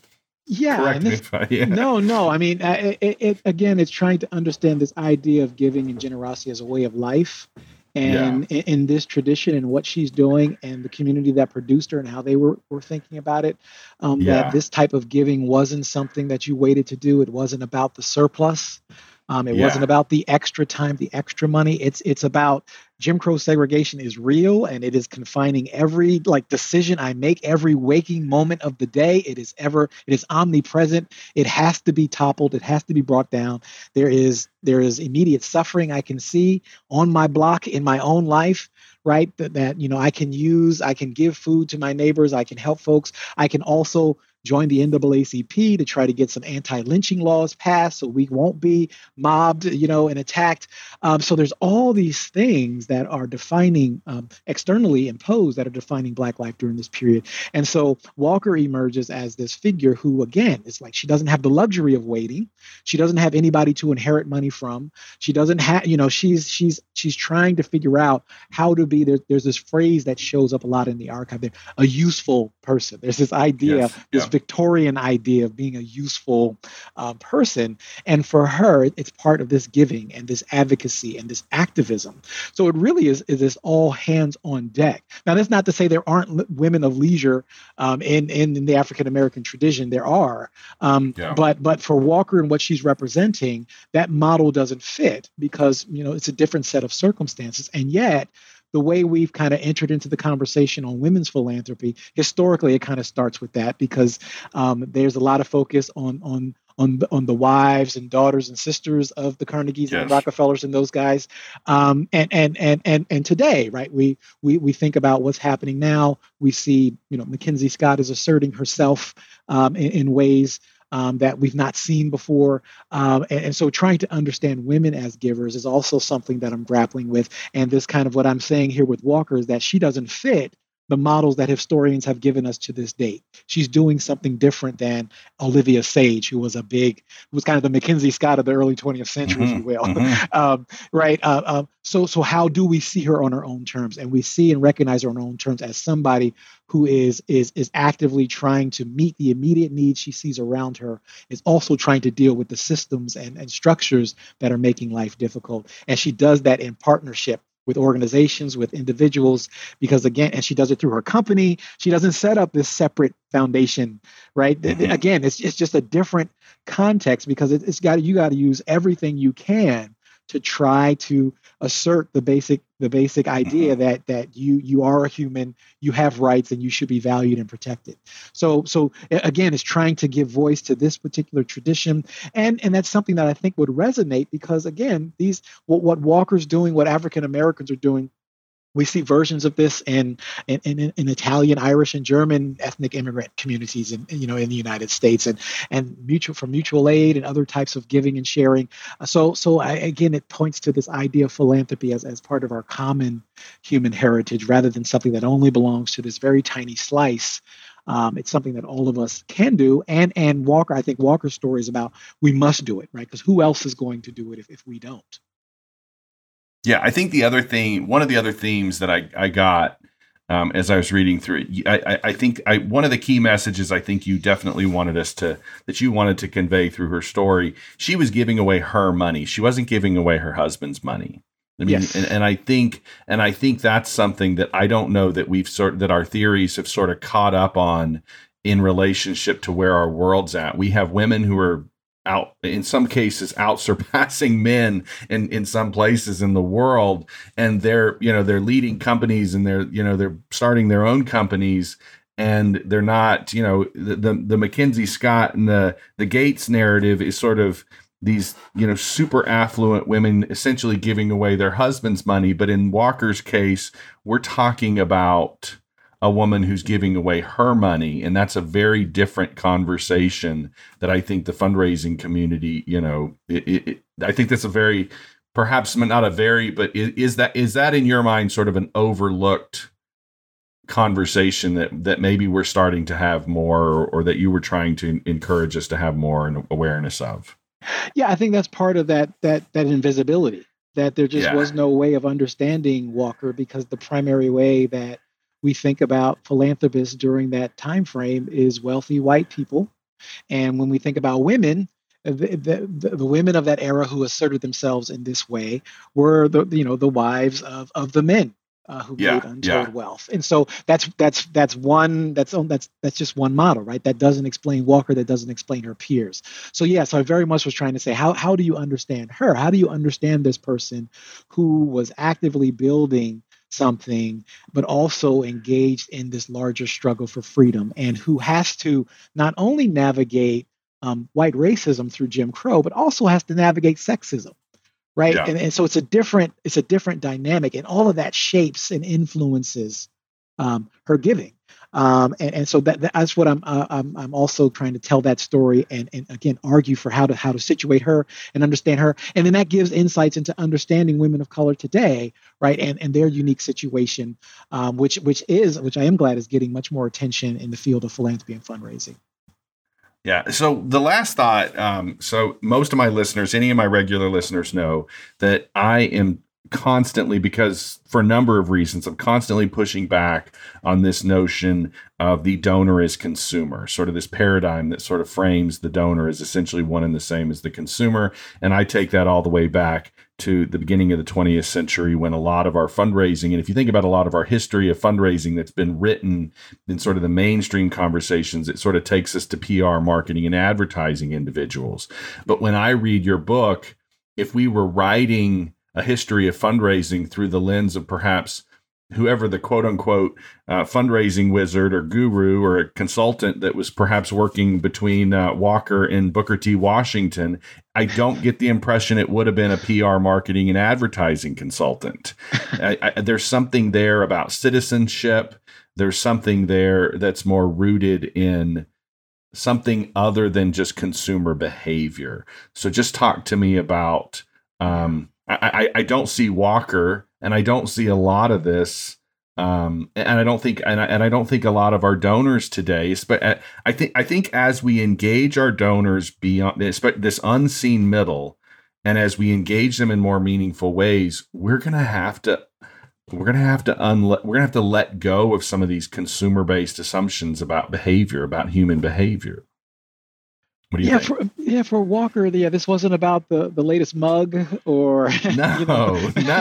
Yeah, Correct and me this, if I, yeah. no, no. I mean, uh, it, it again, it's trying to understand this idea of giving and generosity as a way of life, Yeah. and in, in this tradition and what she's doing, and the community that produced her and how they were were thinking about it. Um, that Yeah. this type of giving wasn't something that you waited to do. It wasn't about the surplus. Um, it Yeah. wasn't about the extra time, the extra money. It's it's about Jim Crow segregation is real, and it is confining every like decision I make, every waking moment of the day. It is ever, it is omnipresent. It has to be toppled. It has to be brought down. There is there is immediate suffering I can see on my block in my own life, right? That, that you know I can use. I can give food to my neighbors. I can help folks. I can also join the N double A C P to try to get some anti-lynching laws passed so we won't be mobbed, you know, and attacked. Um, so there's all these things that are defining, um, externally imposed, that are defining Black life during this period. And so Walker emerges as this figure who, again, it's like she doesn't have the luxury of waiting. She doesn't have anybody to inherit money from. She doesn't have, you know, she's she's she's trying to figure out how to be. There, there's this phrase that shows up a lot in the archive there, a useful person. There's this idea, Yes. this Yeah. Victorian idea of being a useful uh, person. And for her, it's part of this giving and this advocacy and this activism. So it really is, is this all hands on deck. Now, that's not to say there aren't li- women of leisure um, in, in, in the African-American tradition. There are. Um, Yeah. but but for Walker and what she's representing, that model doesn't fit because, you know, it's a different set of circumstances. And yet, the way we've kind of entered into the conversation on women's philanthropy, historically, it kind of starts with that because um, there's a lot of focus on on on the, on the wives and daughters and sisters of the Carnegies Yes. and Rockefellers and those guys. Um, and and and and and today, right? We we we think about what's happening now. We see, you know, Mackenzie Scott is asserting herself um, in, in ways Um, that we've not seen before. Um, and, and so trying to understand women as givers is also something that I'm grappling with. And this kind of what I'm saying here with Walker is that she doesn't fit the models that historians have given us to this date. She's doing something different than Olivia Sage, who was a big, who was kind of the Mackenzie Scott of the early twentieth century, Mhm. if you will. Mhm. um, right? Uh, uh, so, so how do we see her on her own terms? And we see and recognize her on her own terms as somebody who is is is actively trying to meet the immediate needs she sees around her, is also trying to deal with the systems and, and structures that are making life difficult. And she does that in partnership with organizations, with individuals, because again, and she does it through her company. She doesn't set up this separate foundation, right? Mhm. Again, it's it's just a different context because it, it's got you got to use everything you can to try to assert the basic the basic idea Mhm. that that you you are a human, you have rights, and you should be valued and protected. So so a- again, it's trying to give voice to this particular tradition, and and that's something that I think would resonate because again, these what what Walker's doing, what African Americans are doing. We see versions of this in in, in in Italian, Irish, and German ethnic immigrant communities in you know in the United States, and and mutual from mutual aid and other types of giving and sharing. Uh, So so I, again, it points to this idea of philanthropy as as part of our common human heritage, rather than something that only belongs to this very tiny slice. Um, it's something that all of us can do, and and Walker, I think Walker's story is about we must do it, right? Because who else is going to do it if if we don't? Yeah, I think the other thing, one of the other themes that I, I got um, as I was reading through it, I, I, I think I, one of the key messages I think you definitely wanted us to, that you wanted to convey through her story, she was giving away her money. She wasn't giving away her husband's money. I mean, Yes. and, and I think, and I think that's something that I don't know that we've sort that our theories have sort of caught up on in relationship to where our world's at. We have women who are out, in some cases, out surpassing men in, in some places in the world. And they're, you know, they're leading companies and they're, you know, they're starting their own companies. And they're not, you know, the, the, the Mackenzie Scott and the, the Gates narrative is sort of these, you know, super affluent women essentially giving away their husband's money. But in Walker's case, we're talking about a woman who's giving away her money. And that's a very different conversation that I think the fundraising community, you know, it, it, it, I think that's a very, perhaps not a very, but is, is that, is that in your mind sort of an overlooked conversation that, that maybe we're starting to have more, or, or that you were trying to encourage us to have more awareness of? Yeah, I think that's part of that that that invisibility, that there just Yeah. was no way of understanding Walker because the primary way that we think about philanthropists during that time frame is wealthy white people And when we think about women, the, the, the women of that era who asserted themselves in this way were the you know the wives of of the men uh, who Yeah, made untold yeah. wealth. And so that's that's that's one that's that's that's just one model, right? That doesn't explain Walker. That doesn't explain her peers. So yes, yeah, so I very much was trying to say, how how do you understand her? How do you understand this person who was actively building something, but also engaged in this larger struggle for freedom, and who has to not only navigate um, white racism through Jim Crow, but also has to navigate sexism, right? Yeah. And, and so it's a different it's a different dynamic, and all of that shapes and influences um, her giving. Um, and, and so that, that's what I'm, uh, I'm I'm also trying to tell that story, and, and again argue for how to how to situate her and understand her, and then that gives insights into understanding women of color today, right? And and their unique situation, um, which which is which I am glad is getting much more attention in the field of philanthropy and fundraising. Yeah. So the last thought. Um, so most of my listeners, any of my regular listeners, know that I am constantly, because for a number of reasons, I'm constantly pushing back on this notion of the donor as consumer, sort of this paradigm that sort of frames the donor as essentially one and the same as the consumer. And I take that all the way back to the beginning of the twentieth century, when a lot of our fundraising, and if you think about a lot of our history of fundraising that's been written in sort of the mainstream conversations, it sort of takes us to P R, marketing, and advertising individuals. But when I read your book, if we were writing a history of fundraising through the lens of perhaps whoever the quote unquote uh, fundraising wizard or guru or a consultant that was perhaps working between uh, Walker and Booker T. Washington, I don't get the impression it would have been a P R, marketing, and advertising consultant. I, I, there's something there about citizenship. There's something there that's more rooted in something other than just consumer behavior. So just talk to me about, um, I, I, I don't see Walker, and I don't see a lot of this, um, and I don't think, and I, and I don't think a lot of our donors today. But I think, I think as we engage our donors beyond this, but this unseen middle, and as we engage them in more meaningful ways, we're gonna have to, we're gonna have to unlet, we're gonna have to let go of some of these consumer-based assumptions about behavior, about human behavior. What do you yeah, think? For, yeah, for Walker, yeah, this wasn't about the, the latest mug or no, you know.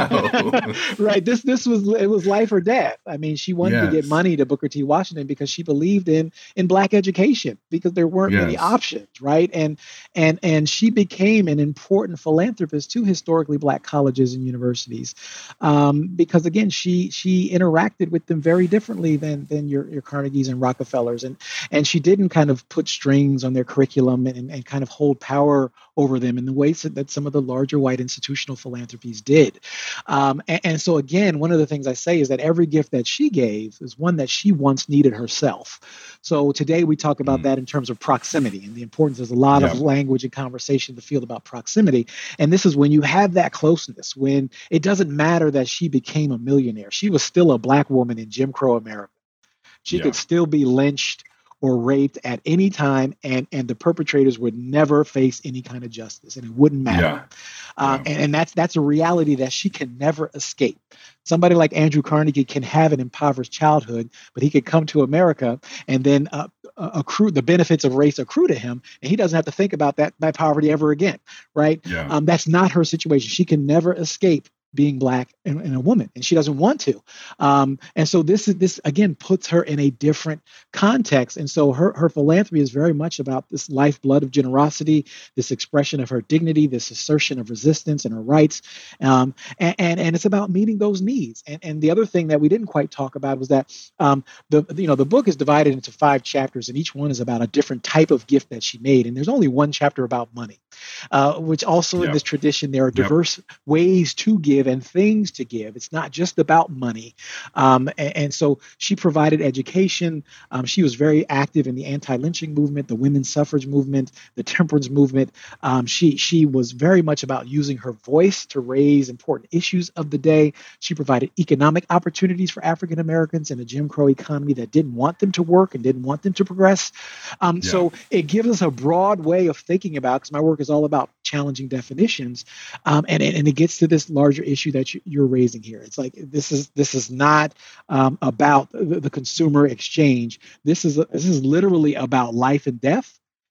no, right. This this was it was life or death. I mean, she wanted yes. to get money to Booker T. Washington because she believed in in Black education, because there weren't yes. many options, right? And and and she became an important philanthropist to historically Black colleges and universities, um, because again, she she interacted with them very differently than than your your Carnegies and Rockefellers, and and she didn't kind of put strings on their curriculum And, and kind of hold power over them in the ways that, that some of the larger white institutional philanthropies did. Um, and, and so again, one of the things I say is that every gift that she gave is one that she once needed herself. So today we talk about mm. that in terms of proximity and the importance. There's a lot yeah. of language and conversation in the field about proximity. And this is when you have that closeness, when it doesn't matter that she became a millionaire. She was still a Black woman in Jim Crow America. She yeah. could still be lynched or raped at any time, and, and the perpetrators would never face any kind of justice, and it wouldn't matter. Yeah. Uh, yeah. And, and that's that's a reality that she can never escape. Somebody like Andrew Carnegie can have an impoverished childhood, but he could come to America and then uh, accrue the benefits of race accrue to him, and he doesn't have to think about that, that poverty ever again, right? Yeah. Um, that's not her situation. She can never escape being Black and, and a woman, and she doesn't want to. Um, and so this is this again puts her in a different context. And so her her philanthropy is very much about this lifeblood of generosity, this expression of her dignity, this assertion of resistance and her rights, um, and, and and it's about meeting those needs. And and the other thing that we didn't quite talk about was that um, the you know the book is divided into five chapters, and each one is about a different type of gift that she made. And there's only one chapter about money, uh, which also yep. in this tradition there are diverse yep. ways to give and things to give. It's not just about money. Um, and, and so she provided education. Um, she was very active in the anti-lynching movement, the women's suffrage movement, the temperance movement. Um, she she was very much about using her voice to raise important issues of the day. She provided economic opportunities for African Americans in a Jim Crow economy that didn't want them to work and didn't want them to progress. Um, yeah. So it gives us a broad way of thinking about, because my work is all about challenging definitions, um, and, and it gets to this larger issue that you, you're raising here. It's like this is this is not um, about the, the consumer exchange. This is a, this is literally about life and death,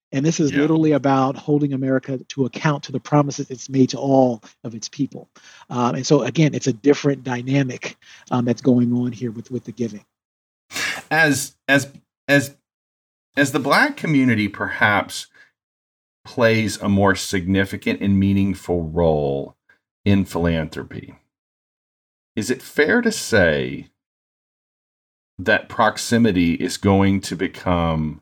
And this is Yeah. literally about holding America to account to the promises it's made to all of its people. Um, and so, again, it's a different dynamic um, that's going on here with, with the giving. As as as as the Black community perhaps plays a more significant and meaningful role in philanthropy, is it fair to say that proximity is going to become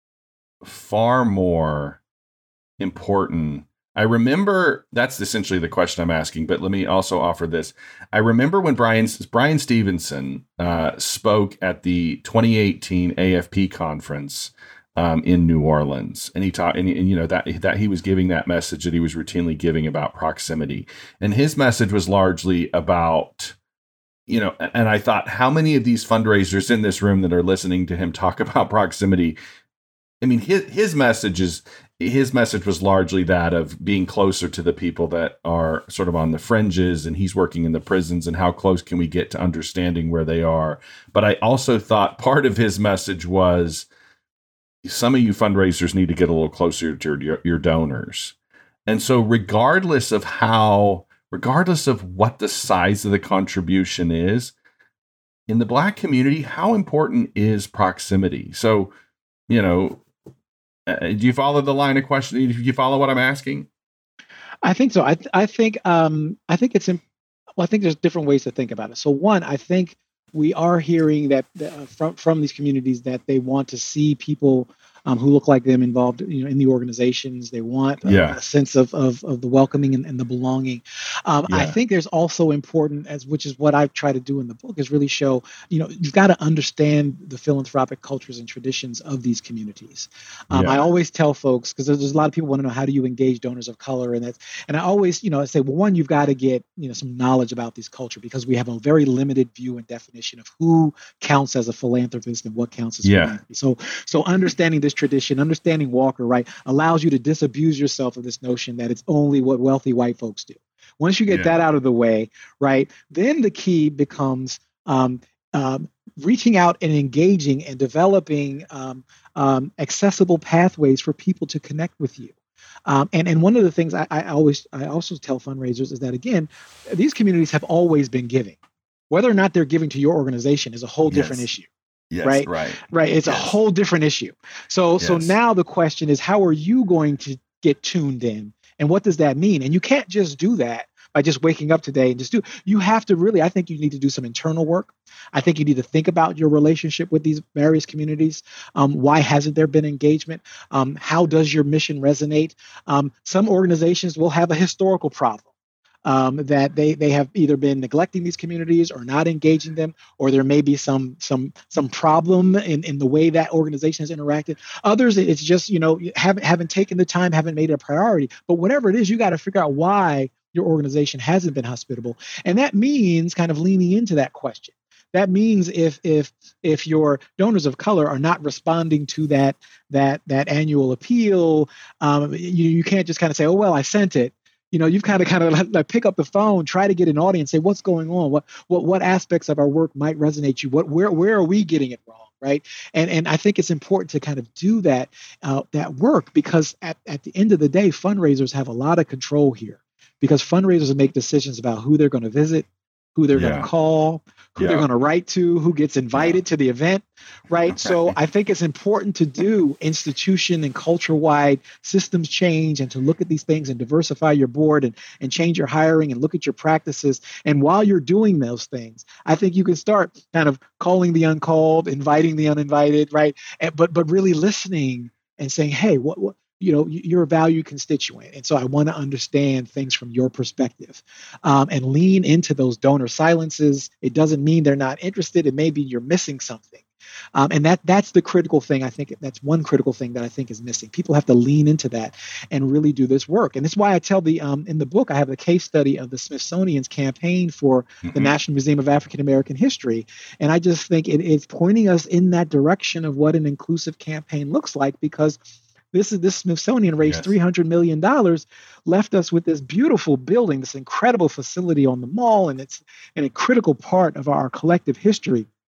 far more important? I remember, that's essentially the question I'm asking, but let me also offer this. I remember when Brian, Brian Stevenson uh, spoke at the twenty eighteen A F P conference um, in New Orleans, and he taught, and, and you know that that he was giving that message that he was routinely giving about proximity, and his message was largely about, you know, and I thought, how many of these fundraisers in this room that are listening to him talk about proximity? I mean, his his message is his message was largely that of being closer to the people that are sort of on the fringes, and he's working in the prisons, and how close can we get to understanding where they are. But I also thought part of his message was, some of you fundraisers need to get a little closer to your, your donors. And so regardless of how, regardless of what the size of the contribution is, in the Black community, how important is proximity? So, you know, Uh, do you follow the line of questioning? Do you follow what I'm asking? I think so. I th- I think um, I think it's imp- well. I think there's different ways to think about it. So one, I think we are hearing that uh, from from these communities that they want to see people um, who look like them involved, you know, in the organizations. They want uh, Yeah. a sense of of, of the welcoming and, and the belonging. Um, I Yeah. think there's also important, as which is what I try to do in the book, is really show, you know, you've got to understand the philanthropic cultures and traditions of these communities. Um, Yeah. I always tell folks, because there's, there's a lot of people want to know, how do you engage donors of color, and that's and I always, you know, I say, well, one, you've got to get, you know, some knowledge about this culture, because we have a very limited view and definition of who counts as a philanthropist and what counts as Yeah. philanthropy. So, so understanding this tradition, understanding Walker, right, allows you to disabuse yourself of this notion that it's only what wealthy white folks do. Once you get Yeah. that out of the way, right, then the key becomes um, um, reaching out and engaging and developing um, um, accessible pathways for people to connect with you. Um, and and one of the things I, I always I also tell fundraisers is that, again, these communities have always been giving. Whether or not they're giving to your organization is a whole different Yes. issue. Yes, Right. right. Right. It's a Yes. whole different issue. So so Yes. now the question is, how are you going to get tuned in? And what does that mean? And you can't just do that by just waking up today and just do. You have to really, I think you need to do some internal work. I think you need to think about your relationship with these various communities. Um, why hasn't there been engagement? Um, how does your mission resonate? Um, some organizations will have a historical problem. Um, that they they have either been neglecting these communities or not engaging them, or there may be some some some problem in, in the way that organization has interacted. Others, it's just, you know, you haven't haven't taken the time, haven't made it a priority. But whatever it is, you got to figure out why your organization hasn't been hospitable, and that means kind of leaning into that question. That means if if if your donors of color are not responding to that that that annual appeal, um, you you can't just kind of say, oh well, I sent it. You know, you've kind of kind of like pick up the phone, try to get an audience, say what's going on, what what what aspects of our work might resonate you, what where where are we getting it wrong, right? And and I think it's important to kind of do that uh, that work, because at at the end of the day, fundraisers have a lot of control here, because fundraisers make decisions about who they're going to visit, who they're Yeah. going to call, who Yeah. they're going to write to, who gets invited to the event, right? So Right. I think it's important to do institution and culture-wide systems change, and to look at these things and diversify your board, and, and change your hiring and look at your practices. And while you're doing those things, I think you can start kind of calling the uncalled, inviting the uninvited, right? And, but but really listening and saying, hey, what what you know, you're a valued constituent. And so I want to understand things from your perspective, um, and lean into those donor silences. It doesn't mean they're not interested. It may be you're missing something. Um, and that that's the critical thing. I think that's one critical thing that I think is missing. People have to lean into that and really do this work. And that's why I tell the um, in the book, I have the case study of the Smithsonian's campaign for Mhm. the National Museum of African American History. And I just think it is pointing us in that direction of what an inclusive campaign looks like, because This is this Smithsonian raised Yes. three hundred million dollars, left us with this beautiful building, this incredible facility on the mall, and it's and a critical part of our collective history.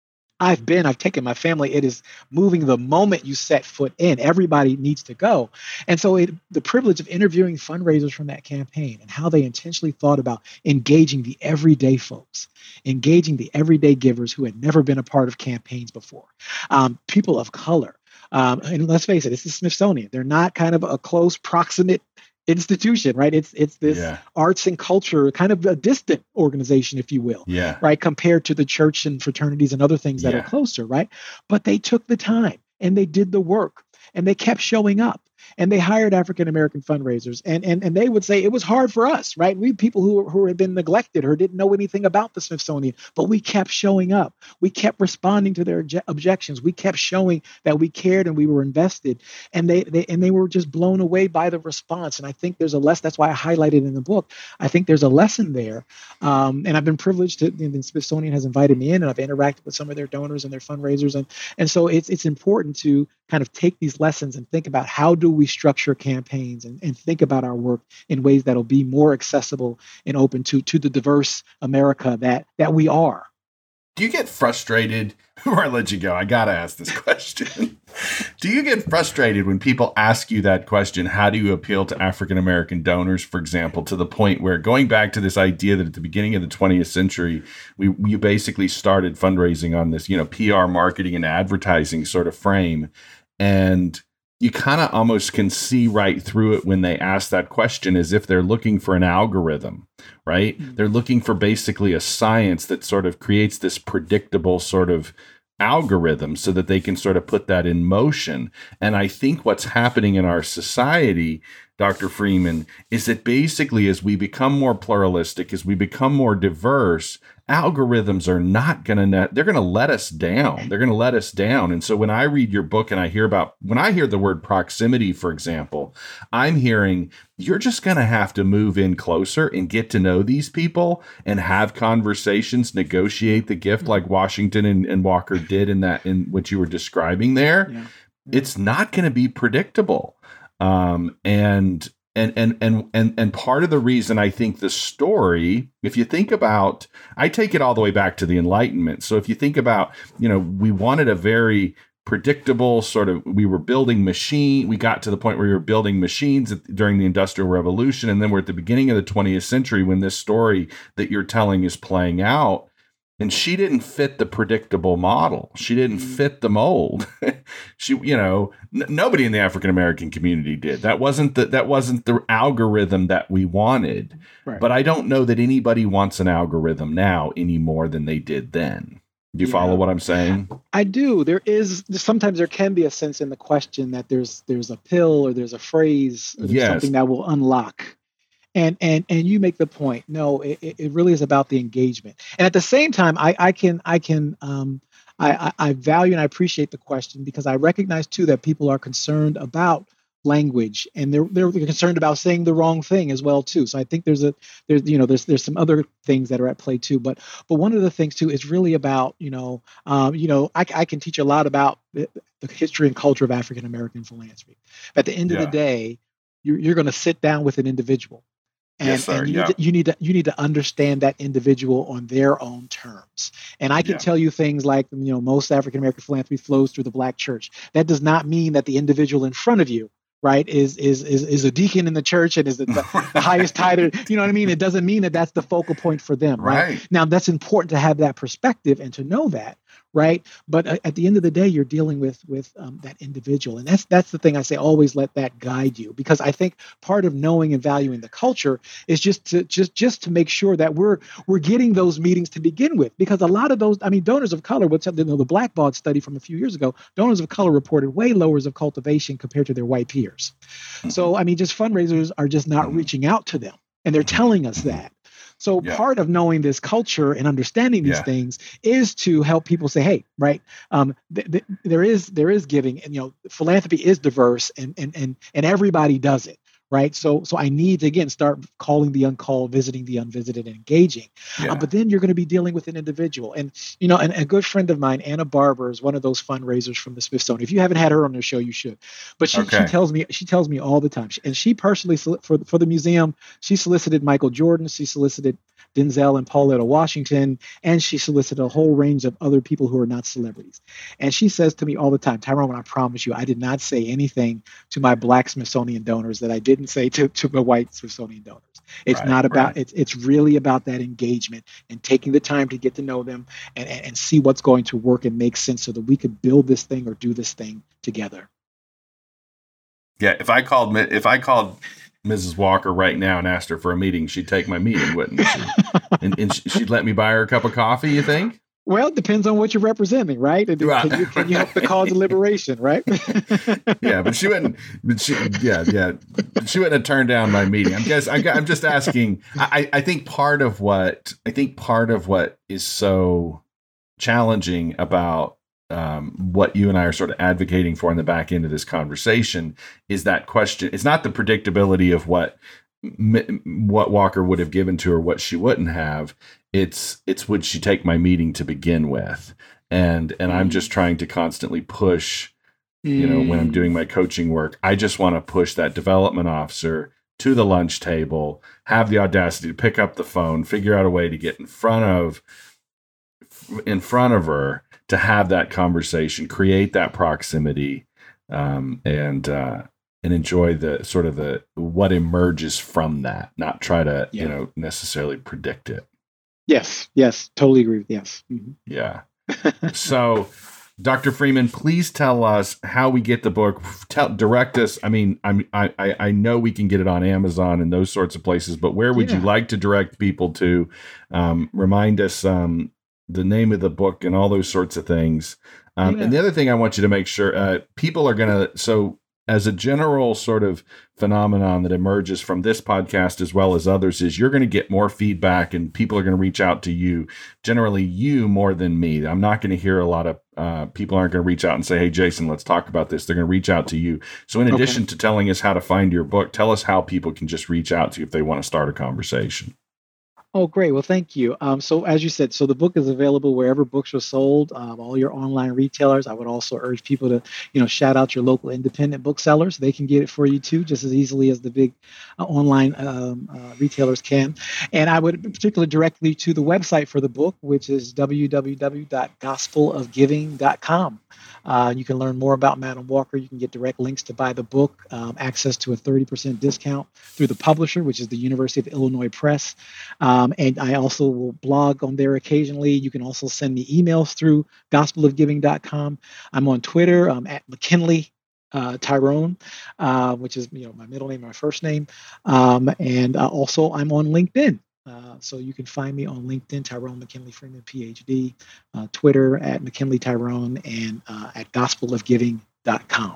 I've been, I've taken my family. It is moving the moment you set foot in. Everybody needs to go. And so it, the privilege of interviewing fundraisers from that campaign and how they intentionally thought about engaging the everyday folks, engaging the everyday givers who had never been a part of campaigns before, um, people of color. Um, and let's face it, it's the Smithsonian. They're not kind of a close, proximate institution, right? It's it's this yeah. arts and culture, kind of a distant organization, if you will, yeah. right? Compared to the church and fraternities and other things that yeah. are closer, right? But they took the time and they did the work and they kept showing up. And they hired African-American fundraisers. And, and and they would say it was hard for us, right? We people who, who had been neglected or didn't know anything about the Smithsonian, but we kept showing up. We kept responding to their obje- objections. We kept showing that we cared and we were invested. And they, they and they were just blown away by the response. And I think there's a lesson. That's why I highlighted in the book. I think there's a lesson there. Um, and I've been privileged to, the Smithsonian has invited me in and I've interacted with some of their donors and their fundraisers. And, and so it's it's important to kind of take these lessons and think about how do we structure campaigns and, and think about our work in ways that'll be more accessible and open to to the diverse America that that we are. Do you get frustrated? Before I let you go, I got to ask this question. Do you get frustrated when people ask you that question? How do you appeal to African-American donors, for example, to the point where going back to this idea that at the beginning of the twentieth century, we you basically started fundraising on this, you know, P R marketing and advertising sort of frame. And you kind of almost can see right through it when they ask that question as if they're looking for an algorithm, right? Mm-hmm. They're looking for basically a science that sort of creates this predictable sort of algorithm so that they can sort of put that in motion. And I think what's happening in our society, Doctor Freeman, is that basically as we become more pluralistic, as we become more diverse, algorithms are not going to, they're going to let us down. They're going to let us down. And so when I read your book and I hear about, when I hear the word proximity, for example, I'm hearing you're just going to have to move in closer and get to know these people and have conversations, negotiate the gift like Washington and, and Walker did in that, in what you were describing there. Yeah. Yeah. It's not going to be predictable. Um, and, and, and, and, and, and part of the reason I think the story, if you think about, I take it all the way back to the Enlightenment. So if you think about, you know, we wanted a very predictable sort of, we were building machine. We got to the point where we were building machines at, during the Industrial Revolution. And then we're at the beginning of the twentieth century when this story that you're telling is playing out. And she didn't fit the predictable model. She didn't fit the mold. she, you know, n- nobody in the African-American community did. That wasn't the, that wasn't the algorithm that we wanted. Right. But I don't know that anybody wants an algorithm now any more than they did then. Do you yeah. follow what I'm saying? I do. There is, sometimes there can be a sense in the question that there's there's a pill or there's a phrase or there's yes. something that will unlock. And and and you make the point. No, it, it really is about the engagement. And at the same time, I, I can I can um, I, I value and I appreciate the question because I recognize too that people are concerned about language and they're they're concerned about saying the wrong thing as well too. So I think there's a there's you know there's there's some other things that are at play too. But but one of the things too is really about you know um, you know I, I can teach a lot about the, the history and culture of African American philanthropy. At the end yeah. of the day, you're you're going to sit down with an individual. And, yes, sir. and you, yeah. need to, you need to you need to understand that individual on their own terms. And I can yeah. tell you things like, you know, most African American philanthropy flows through the Black church. That does not mean that the individual in front of you, right, is is is, is a deacon in the church and is the, the, the highest title. You know what I mean? It doesn't mean that that's the focal point for them, right? right? Now, that's important to have that perspective and to know that. Right. But uh, at the end of the day, you're dealing with with um, that individual. And that's that's the thing I say, always let that guide you, because I think part of knowing and valuing the culture is just to just just to make sure that we're we're getting those meetings to begin with, because a lot of those, I mean, donors of color, what's you know, the Blackbaud study from a few years ago, donors of color reported way lowers of cultivation compared to their white peers. Mm-hmm. So, I mean, just fundraisers are just not mm-hmm. reaching out to them. And they're telling us that. So yeah. part of knowing this culture and understanding these yeah. things is to help people say, hey, right, um, th- th- there is there is giving, and you know, philanthropy is diverse, and and and and everybody does it, right? So so I need to, again, start calling the uncalled, visiting the unvisited, and engaging. Yeah. Uh, but then you're going to be dealing with an individual. And, you know, and a good friend of mine, Anna Barber, is one of those fundraisers from the Smithsonian. If you haven't had her on their show, you should. But she, Okay. she tells me she tells me all the time. And she personally, for, for the museum, she solicited Michael Jordan. She solicited Denzel and Pauletta Washington, and she solicited a whole range of other people who are not celebrities. And she says to me all the time, Tyrone, I promise you, I did not say anything to my Black Smithsonian donors that I didn't say to, to my white Smithsonian donors. It's Right, not about, right. it's it's really about that engagement and taking the time to get to know them and, and, and see what's going to work and make sense so that we could build this thing or do this thing together. Yeah, if I called Mi- if I called Missus Walker right now and asked her for a meeting, she'd take my meeting, wouldn't she? and, and sh- she'd let me buy her a cup of coffee, you think? Well, it depends on what you're representing, right? And Right. Can, you, can you help the cause of liberation, right? Yeah, but she wouldn't. But she, yeah, yeah, she wouldn't have turned down my meeting. I'm guess. I, I'm just asking. I, I think part of what I think part of what is so challenging about um, what you and I are sort of advocating for in the back end of this conversation is that question. It's not the predictability of what what Walker would have given to her, what she wouldn't have. It's it's would she take my meeting to begin with, and and I'm just trying to constantly push. You know, when I'm doing my coaching work, I just want to push that development officer to the lunch table, have the audacity to pick up the phone, figure out a way to get in front of in front of her to have that conversation, create that proximity, um, and uh, and enjoy the sort of the what emerges from that, not try to Yeah. you know necessarily predict it. Yes, yes, totally agree with yes. Mhm. Yeah. So, Doctor Freeman, please tell us how we get the book. Tell, direct us. I mean, I'm, I, I I know we can get it on Amazon and those sorts of places, but where would you Yeah. like to direct people to? Um, remind us um, the name of the book and all those sorts of things. Um, Yeah. And the other thing I want you to make sure uh, people are going to, so as a general sort of phenomenon that emerges from this podcast as well as others is you're going to get more feedback and people are going to reach out to you, generally you more than me. I'm not going to hear a lot of uh, people aren't going to reach out and say, hey, Jason, let's talk about this. They're going to reach out to you. So in addition Okay. to telling us how to find your book, tell us how people can just reach out to you if they want to start a conversation. Oh, great. Well, thank you. Um, so as you said, so the book is available wherever books are sold, um, all your online retailers. I would also urge people to, you know, shout out your local independent booksellers. They can get it for you too, just as easily as the big uh, online um, uh, retailers can. And I would particularly direct you to the website for the book, which is w w w dot gospel of giving dot com. Uh, you can learn more about Madam Walker. You can get direct links to buy the book, um, access to a thirty percent discount through the publisher, which is the University of Illinois Press. Um, and I also will blog on there occasionally. You can also send me emails through gospel of giving dot com. I'm on Twitter. I'm at McKinley uh, Tyrone, uh, which is you know my middle name, my first name. Um, and uh, also I'm on LinkedIn. Uh, so you can find me on LinkedIn, Tyrone McKinley Freeman, P H D, uh, Twitter at McKinley Tyrone, and uh, at gospel of giving dot com.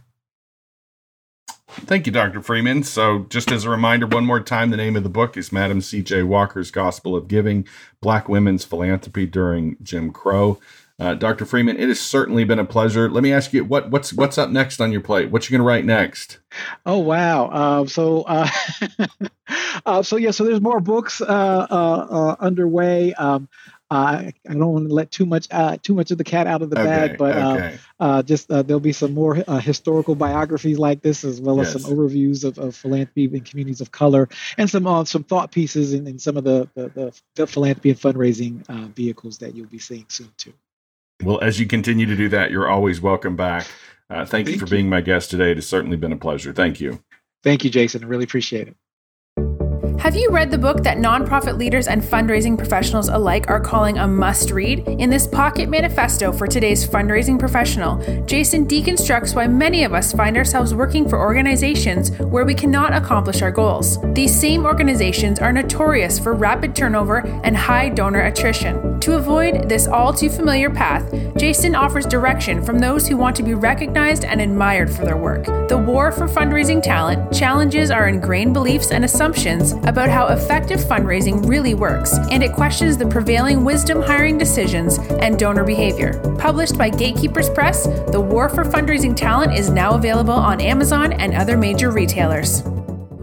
Thank you, Doctor Freeman. So just as a reminder, one more time, the name of the book is Madam C J Walker's Gospel of Giving, Black Women's Philanthropy During Jim Crow. Uh, Doctor Freeman, it has certainly been a pleasure. Let me ask you, what what's what's up next on your plate? What you going to write next? Oh, wow. Uh, so, uh, uh, so yeah, so there's more books uh, uh, uh, underway. Um, uh, I don't want to let too much uh, too much of the cat out of the Okay, bag, but okay. uh, uh, just uh, there'll be some more uh, historical biographies like this, as well as Yes. some overviews of, of philanthropy in communities of color, and some uh, some thought pieces in, in some of the the, the, the philanthropy and fundraising uh, vehicles that you'll be seeing soon too. Well, as you continue to do that, you're always welcome back. Uh, thank, you Thank for you. being my guest today. It has certainly been a pleasure. Thank you. Thank you, Jason. I really appreciate it. Have you read the book that nonprofit leaders and fundraising professionals alike are calling a must-read? In this pocket manifesto for today's fundraising professional, Jason deconstructs why many of us find ourselves working for organizations where we cannot accomplish our goals. These same organizations are notorious for rapid turnover and high donor attrition. To avoid this all-too-familiar path, Jason offers direction from those who want to be recognized and admired for their work. The War for Fundraising Talent challenges our ingrained beliefs and assumptions about how effective fundraising really works, and it questions the prevailing wisdom hiring decisions and donor behavior. Published by Gatekeepers Press, The War for Fundraising Talent is now available on Amazon and other major retailers.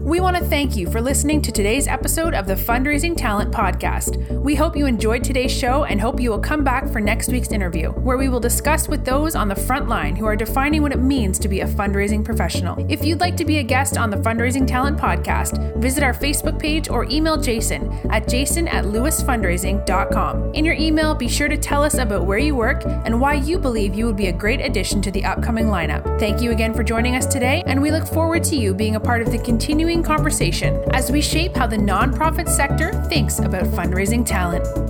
We want to thank you for listening to today's episode of the Fundraising Talent Podcast. We hope you enjoyed today's show and hope you will come back for next week's interview, where we will discuss with those on the front line who are defining what it means to be a fundraising professional. If you'd like to be a guest on the Fundraising Talent Podcast, visit our Facebook page or email Jason at jason at lewis fundraising dot com. In your email, be sure to tell us about where you work and why you believe you would be a great addition to the upcoming lineup. Thank you again for joining us today, and we look forward to you being a part of the continuing conversation as we shape how the nonprofit sector thinks about fundraising talent.